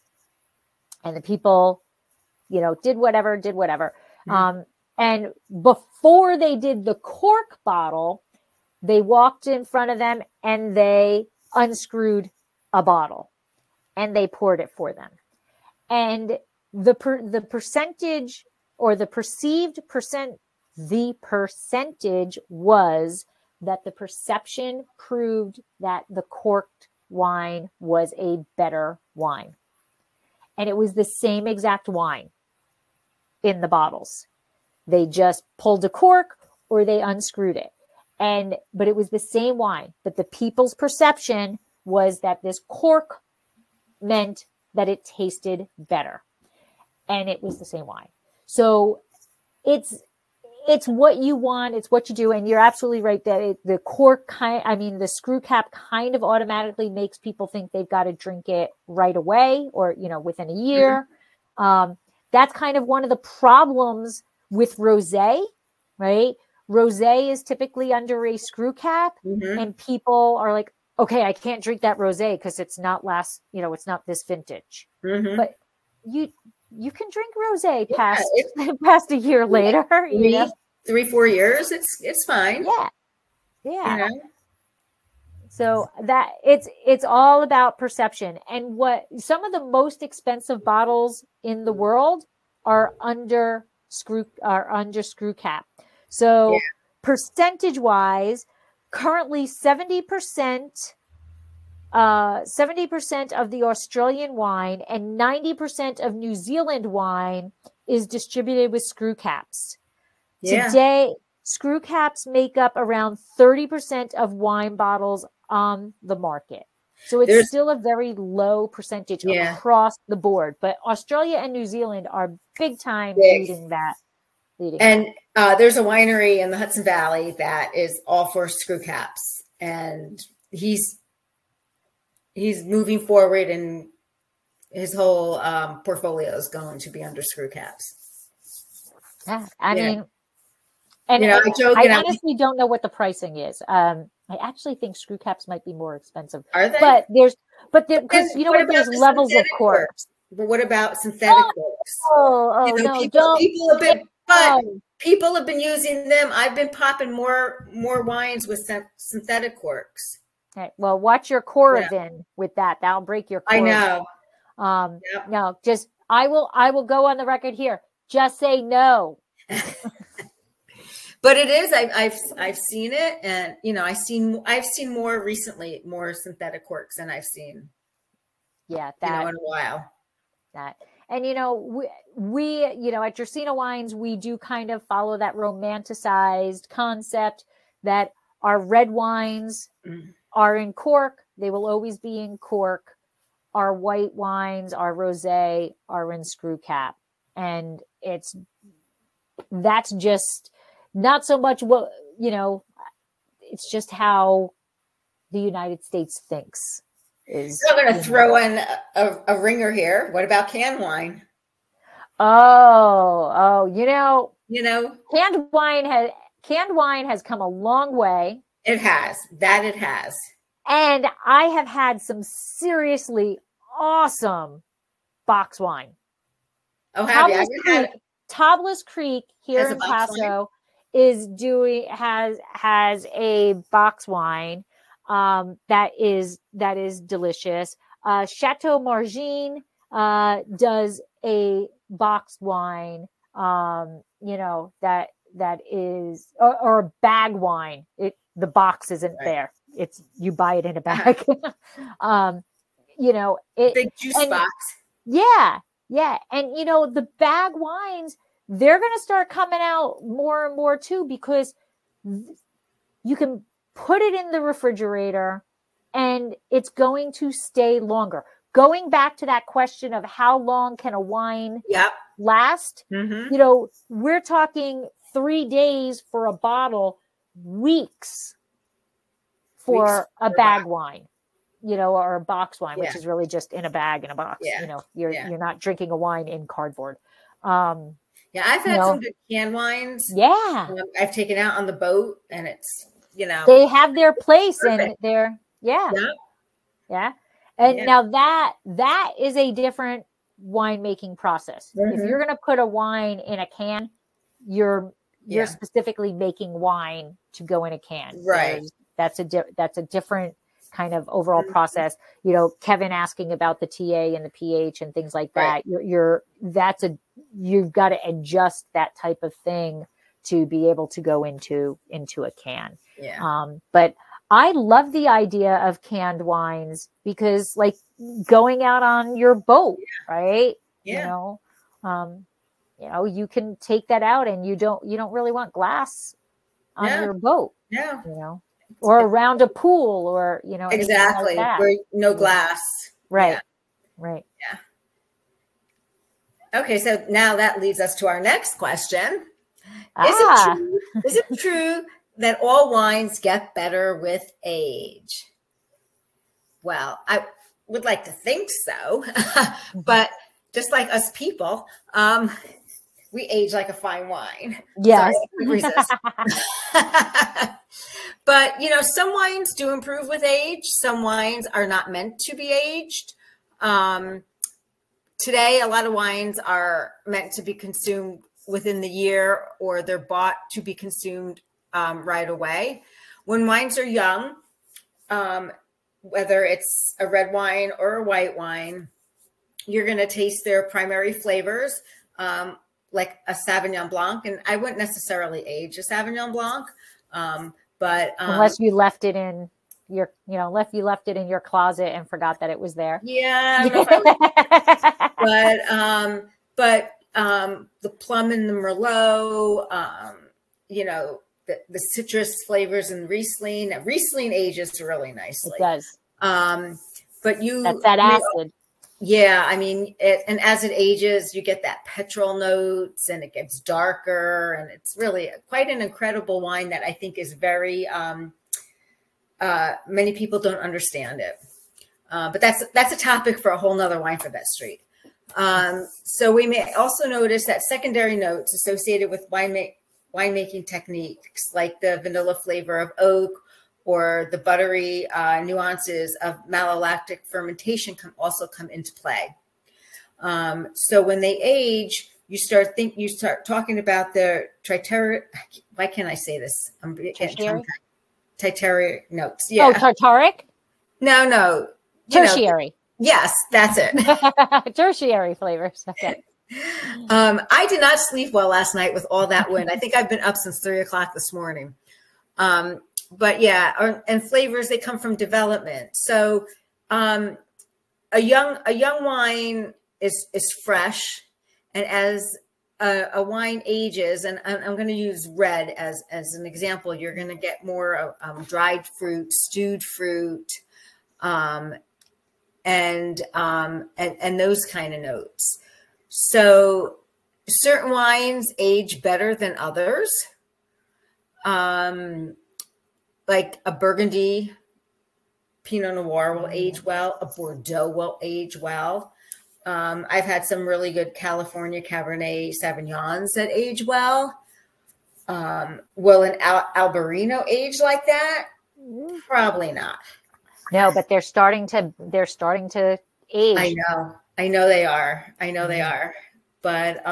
And the people, did whatever. Mm-hmm. And before they did the cork bottle, they walked in front of them and they unscrewed a bottle and they poured it for them. And the percentage or the perceived percent, the percentage was that the perception proved that the corked wine was a better wine. And it was the same exact wine in the bottles. They just pulled a cork or they unscrewed it. But it was the same wine. But the people's perception was that this cork meant that it tasted better. And it was the same wine. So it's what you want. It's what you do. And you're absolutely right that the cork the screw cap kind of automatically makes people think they've got to drink it right away or, within a year. Mm-hmm. That's kind of one of the problems with rosé, right? Rosé is typically under a screw cap, mm-hmm. and people are like, okay, I can't drink that rosé because it's not it's not this vintage. Mm-hmm. But you can drink rosé past a year later. 3-4 years, it's fine. Yeah. So that it's all about perception. And what some of the most expensive bottles in the world are under screw cap. So yeah. Percentage wise, currently 70% 70% of the Australian wine and 90% of New Zealand wine is distributed with screw caps. Yeah. Today, screw caps make up around 30% of wine bottles on the market. So it's still a very low percentage across the board. But Australia and New Zealand are big time leading that. And there's a winery in the Hudson Valley that is all for screw caps. And he's moving forward, and his whole portfolio is going to be under screw caps. Yeah, I mean, and I honestly don't know what the pricing is. I actually think screw caps might be more expensive. Are they? But because you know what, there's levels of corks. But what about synthetic corks? People have been using them. I've been popping more wines with synthetic corks. Okay, well, watch your Coravin with that. That'll break your Coravin. I know. No, just I will go on the record here. Just say no. But it is. I've seen it, and I've seen more recently, more synthetic corks than I've seen. Yeah, in a while. That. And we at Dracaena Wines, we do kind of follow that romanticized concept that our red wines are in cork. They will always be in cork. Our white wines, our rosé, are in screw cap, and that's just not so much what it's just how the United States thinks. I'm going to throw in a ringer here. What about canned wine? Oh, canned wine has come a long way. It has. It has. And I have had some seriously awesome box wine. Oh, have you? Tablas Creek here in Paso has a box wine that is delicious. Chateau Margine does a boxed wine, that is or a bag wine. The box isn't there. It's you buy it in a bag. Big juice box. Yeah. And the bag wines, they're going to start coming out more and more too, because you can put it in the refrigerator and it's going to stay longer. Going back to that question of how long can a wine last, we're talking 3 days for a bottle, weeks for a bag wine, or a box wine, which is really just in a bag in a box. Yeah. You're not drinking a wine in cardboard. I've had some good canned wines. Yeah. I've taken out on the boat, and it's, they have their place in there. Yeah. And now that is a different winemaking process. If you're going to put a wine in a can, you're specifically making wine to go in a can. Right. That's a different kind of overall process. Kevin asking about the TA and the pH and things like that. Right. You've got to adjust that type of thing to be able to go into a can. Yeah. But I love the idea of canned wines because, like, going out on your boat, right? Yeah. You can take that out, and you don't really want glass on your boat. Yeah. Or around a pool, or exactly like where no glass. Right. Yeah. Right. Yeah. Okay, so now that leads us to our next question. Is it true that all wines get better with age? Well, I would like to think so, but just like us people, we age like a fine wine. Yes. But, some wines do improve with age. Some wines are not meant to be aged. Today, a lot of wines are meant to be consumed within the year, or they're bought to be consumed right away. When wines are young, whether it's a red wine or a white wine, you're going to taste their primary flavors, like a Sauvignon Blanc. And I wouldn't necessarily age a Sauvignon Blanc, but unless you left it in left it in your closet and forgot that it was there. Yeah. I don't know but the plum and the Merlot, the citrus flavors and Riesling ages really nicely. It does. But that's that acid. Yeah, I mean, and as it ages, you get that petrol notes, and it gets darker, and it's really quite an incredible wine that I think is very. Many people don't understand it, but that's a topic for a whole nother Wine for That Street. So we may also notice that secondary notes associated with winemaking techniques, like the vanilla flavor of oak or the buttery nuances of malolactic fermentation, also come into play. So when they age, you start talking about the why can't I say this? Titeri notes. Yeah. Oh, tartaric? No. Tertiary. Yes, that's it. Tertiary flavors. Okay. I did not sleep well last night with all that wind. I think I've been up since 3:00 this morning. But yeah, and flavors, they come from development. So a young wine is fresh, and as a wine ages, and I'm going to use red as an example, you're going to get more dried fruit, stewed fruit, and those kind of notes. So certain wines age better than others. Like a Burgundy Pinot Noir will age well. A Bordeaux will age well. I've had some really good California Cabernet Sauvignons that age well. Will an Albarino age like that? Probably not. No, but they're starting to age. I know they are. They are. But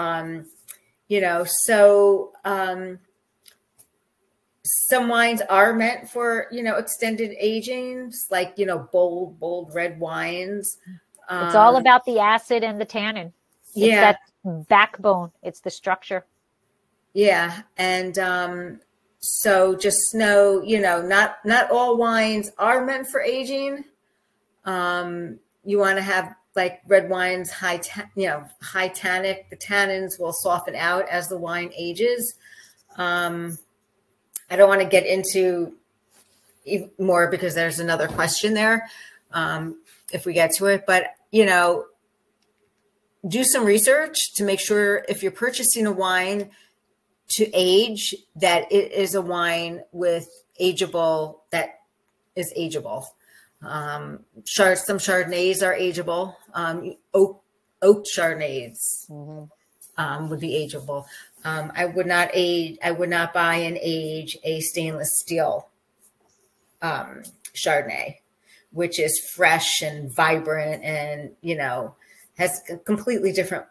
some wines are meant for, extended aging, like, bold red wines. It's all about the acid and the tannin. It's that backbone. It's the structure. Yeah. And so just know, not all wines are meant for aging. You want to have, like, red wines, high tannic. The tannins will soften out as the wine ages. I don't want to get into more because there's another question there if we get to it. But, do some research to make sure if you're purchasing a wine to age, that it is a wine that is ageable. Some Chardonnays are ageable. Oak Chardonnays would be ageable. I would not buy and age a stainless steel Chardonnay, which is fresh and vibrant and, has a completely different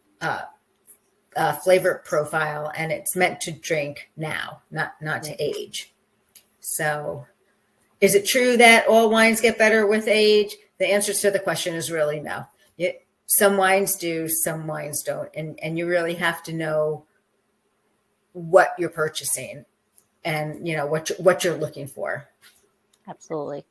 flavor profile, and it's meant to drink now, not to age. So is it true that all wines get better with age? The answer to the question is really no. Some wines do, some wines don't. And you really have to know what you're purchasing and, what you're looking for. Absolutely.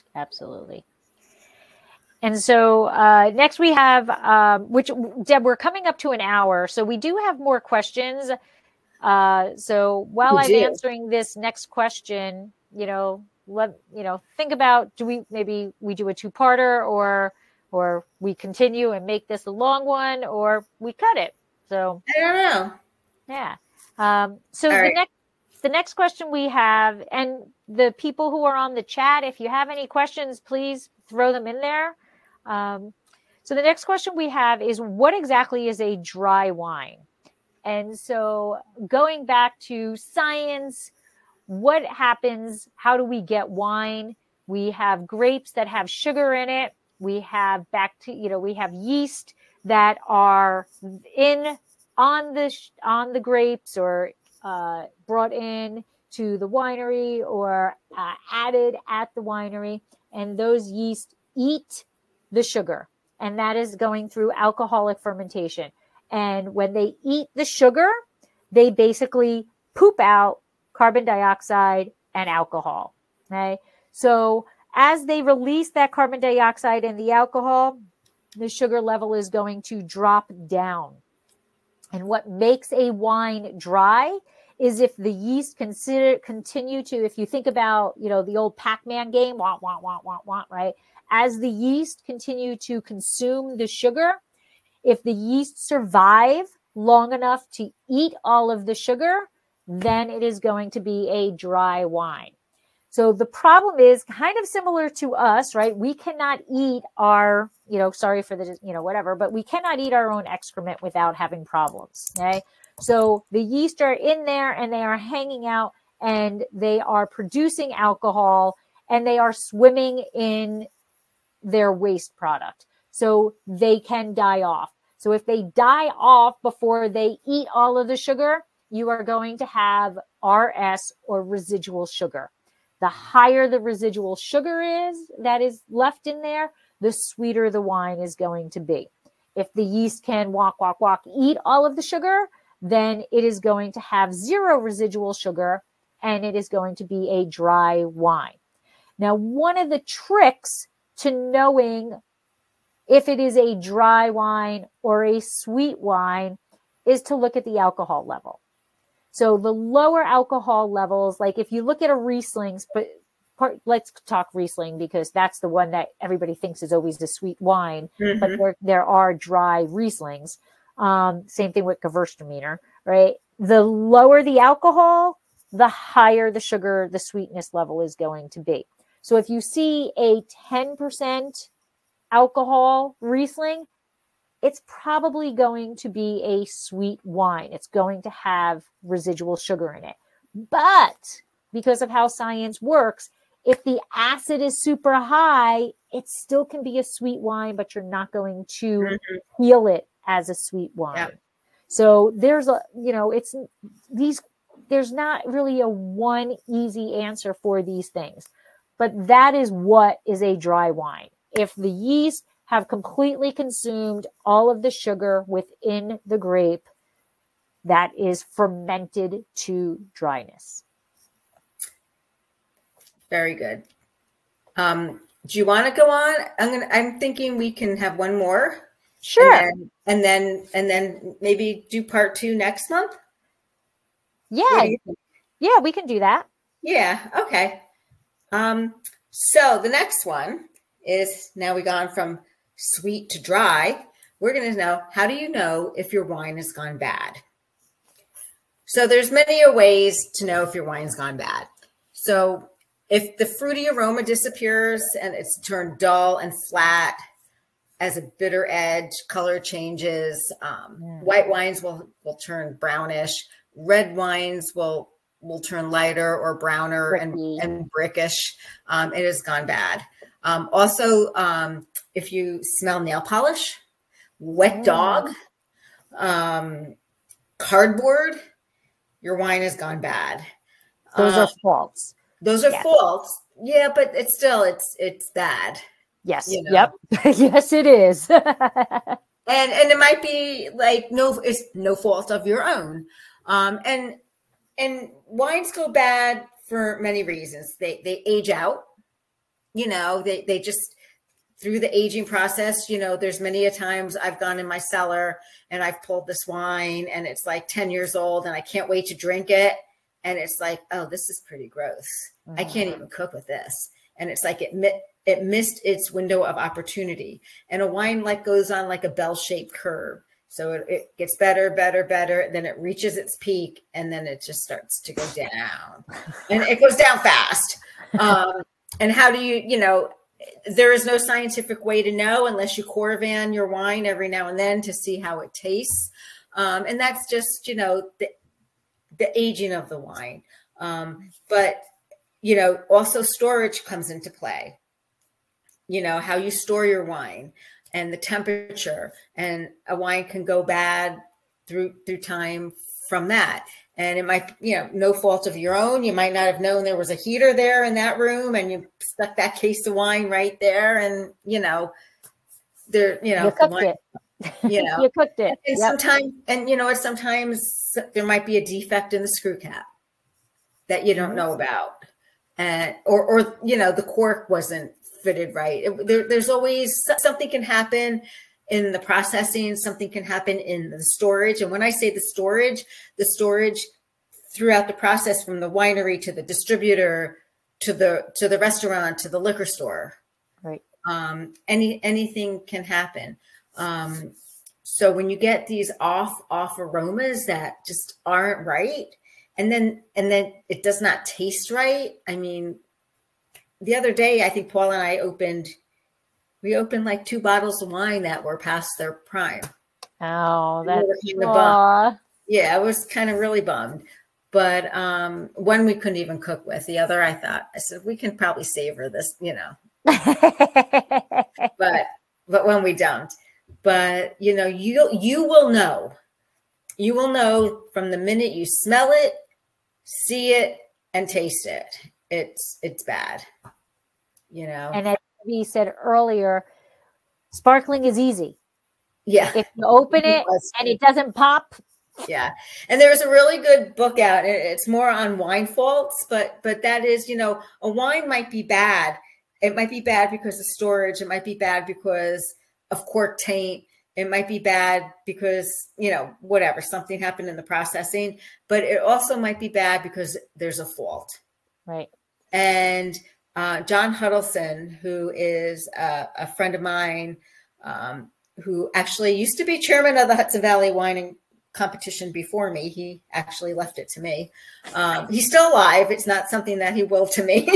And so next we have, which, Deb, we're coming up to an hour. So we do have more questions. So while I'm answering this next question, think about, do we do a two-parter or we continue and make this a long one, or we cut it? So I don't know. Yeah. So the next question we have, and the people who are on the chat, if you have any questions, please throw them in there. So the next question we have is, what exactly is a dry wine? And so going back to science, what happens? How do we get wine? We have grapes that have sugar in it. We have we have yeast that are on the grapes or brought in to the winery or added at the winery, and those yeast eat the sugar, and that is going through alcoholic fermentation. And when they eat the sugar, they basically poop out carbon dioxide and alcohol. Okay, So as they release that carbon dioxide and the alcohol, the sugar level is going to drop down. And what makes a wine dry is if the yeast continue to, if you think about, the old Pac-Man game, want, right? As the yeast continue to consume the sugar, if the yeast survive long enough to eat all of the sugar, then it is going to be a dry wine. So the problem is kind of similar to us, right? We cannot eat our, sorry for the, whatever, but we cannot eat our own excrement without having problems. Okay. So the yeast are in there and they are hanging out and they are producing alcohol and they are swimming in their waste product. So they can die off. So if they die off before they eat all of the sugar, you are going to have RS, or residual sugar. The higher the residual sugar is that is left in there, the sweeter the wine is going to be. If the yeast can eat all of the sugar, then it is going to have 0 residual sugar and it is going to be a dry wine. Now, one of the tricks to knowing if it is a dry wine or a sweet wine is to look at the alcohol level. So the lower alcohol levels, like if you look at a Riesling, let's talk Riesling because that's the one that everybody thinks is always the sweet wine, but there are dry Rieslings. Same thing with Gewürztraminer, right? The lower the alcohol, the higher the sugar, the sweetness level is going to be. So if you see a 10% alcohol Riesling, it's probably going to be a sweet wine. It's going to have residual sugar in it. But because of how science works, if the acid is super high, it still can be a sweet wine, but you're not going to feel it as a sweet wine. Yeah. So there's there's not really a one easy answer for these things, but that is what is a dry wine. If the yeast have completely consumed all of the sugar within the grape, that is fermented to dryness. Very good. Do you want to go on? I'm thinking we can have one more. Sure. And then maybe do part 2 next month. Yeah. Yeah, we can do that. Yeah. Okay. So the next one is, now we've gone from sweet to dry. We're going to know, how do you know if your wine has gone bad? So there's many ways to know if your wine's gone bad. So if the fruity aroma disappears and it's turned dull and flat, as a bitter edge, color changes, white wines will turn brownish, red wines will turn lighter or browner and brickish. It has gone bad. Also, if you smell nail polish, wet dog, cardboard, your wine has gone bad. Those are faults. Those are faults. Yeah, but it's still, it's bad. Yes. Yep. Yes, it is. And it might be like it's no fault of your own. And wines go bad for many reasons. They age out. They just, through the aging process, there's many a times I've gone in my cellar and I've pulled this wine and it's like 10 years old and I can't wait to drink it. And it's like, oh, this is pretty gross. I can't even cook with this. And it's like it missed its window of opportunity. And a wine goes on like a bell-shaped curve. So it gets better, then it reaches its peak, and then it just starts to go down. And it goes down fast. And how do there is no scientific way to know unless you Coravin your wine every now and then to see how it tastes. And that's just, the aging of the wine. But, also storage comes into play. How you store your wine and the temperature, and a wine can go bad through time from that. And it might, no fault of your own. You might not have known there was a heater there in that room and you stuck that case of wine right there. And, you cooked it. You cooked it. And sometimes there might be a defect in the screw cap that you don't know about. and or the cork wasn't fitted right. There's always something can happen in the processing, something can happen in the storage. And when I say the storage throughout the process, from the winery to the distributor to the restaurant to the liquor store, right? Anything can happen. So when you get these off aromas that just aren't right, and then it does not taste right. I mean, the other day, I think Paul and I opened like 2 bottles of wine that were past their prime. Oh, that's yeah, I was kind of really bummed. But one we couldn't even cook with. The other, I said, we can probably savor this, but when we don't. But you will know from the minute you smell it, see it, and taste it. It's bad, And as we said earlier, sparkling is easy. Yeah. If you open it and it doesn't pop. Yeah. And there's a really good book out. It's more on wine faults, but that is, a wine might be bad. It might be bad because of storage. It might be bad because of cork taint. It might be bad because, whatever, something happened in the processing, but it also might be bad because there's a fault. Right. And John Huddleston, who is a friend of mine, who actually used to be chairman of the Hudson Valley Wine Competition before me. He actually left it to me. He's still alive. It's not something that he willed to me.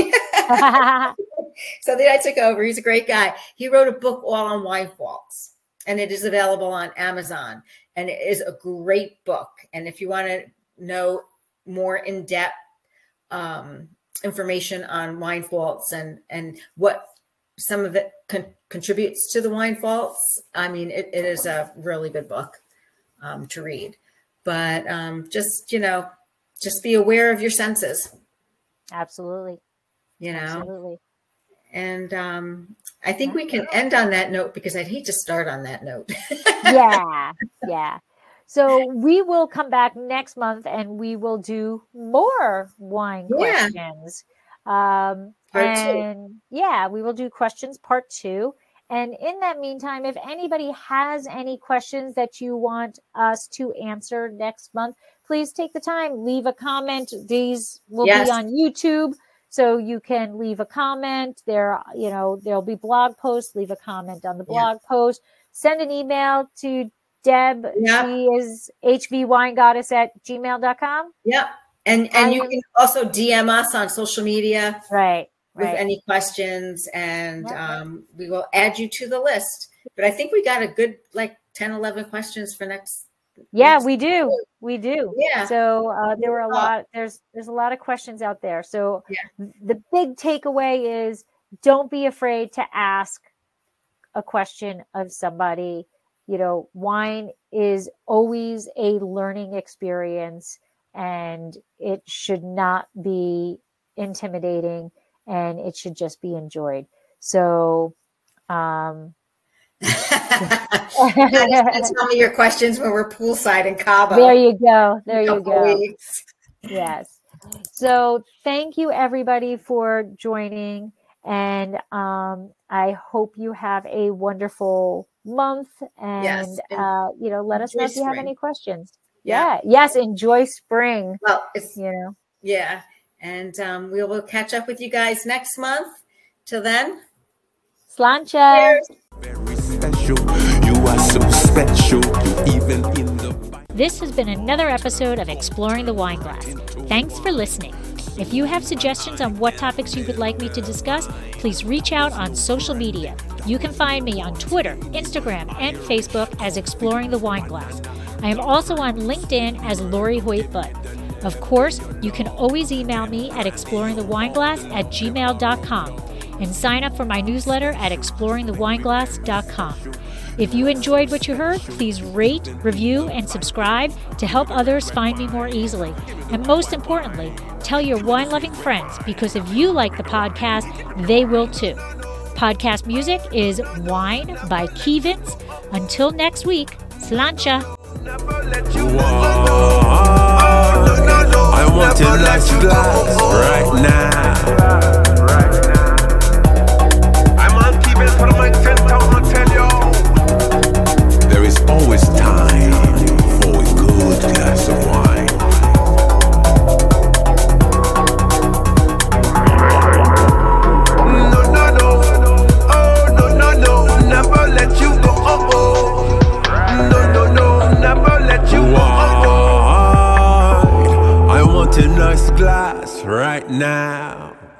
So then I took over. He's a great guy. He wrote a book all on wine faults, and it is available on Amazon. And it is a great book. And if you want to know more in-depth information on wine faults and what some of it contributes to the wine faults, I mean, it is a really good book to read. But just be aware of your senses. Absolutely. Absolutely. And I think we can end on that note, because I'd hate to start on that note. Yeah. So we will come back next month and we will do more wine questions. Part 2. Yeah, we will do questions part 2. And in that meantime, if anybody has any questions that you want us to answer next month, please take the time, leave a comment. These will be on YouTube. So you can leave a comment there. There'll be blog posts. Leave a comment on the blog post. Send an email to Deb. Yep. She is hvwinegoddess@gmail.com. Yep. And you can also DM us on social media. Right. With any questions, and we will add you to the list. But I think we got a good 10, 11 questions for next. Yeah, we do. Yeah. So there were a lot. There's a lot of questions out there. So the big takeaway is, don't be afraid to ask a question of somebody. Wine is always a learning experience, and it should not be intimidating, and it should just be enjoyed. So, tell me your questions when we're poolside in Cabo. There you go. Yes. So thank you everybody for joining. And I hope you have a wonderful month. And, let us know if you have any questions. Yeah. Yes. Enjoy spring. Well, Yeah. And we will catch up with you guys next month. Till then. Sláinte. Cheers. Very special. You are so special. Even in the... This has been another episode of Exploring the Wine Glass. Thanks for listening. If you have suggestions on what topics you would like me to discuss, please reach out on social media. You can find me on Twitter, Instagram, and Facebook as Exploring the Wine Glass. I am also on LinkedIn as Lori Hoyt Budd. Of course, you can always email me at exploringthewineglass@gmail.com and sign up for my newsletter at exploringthewineglass.com. If you enjoyed what you heard, please rate, review, and subscribe to help others find me more easily. And most importantly, tell your wine-loving friends, because if you like the podcast, they will too. Podcast music is Wine by Key Vince. Until next week, Sláinte. I want a nice glass right now. I'm on TV for my 10,000 tell you. There is always time for a good glass of wine. No, no, no. Oh, no, no, no. Never let you go. Oh, oh. No, no, no. Never let you go. Oh, oh. I want a nice glass right now.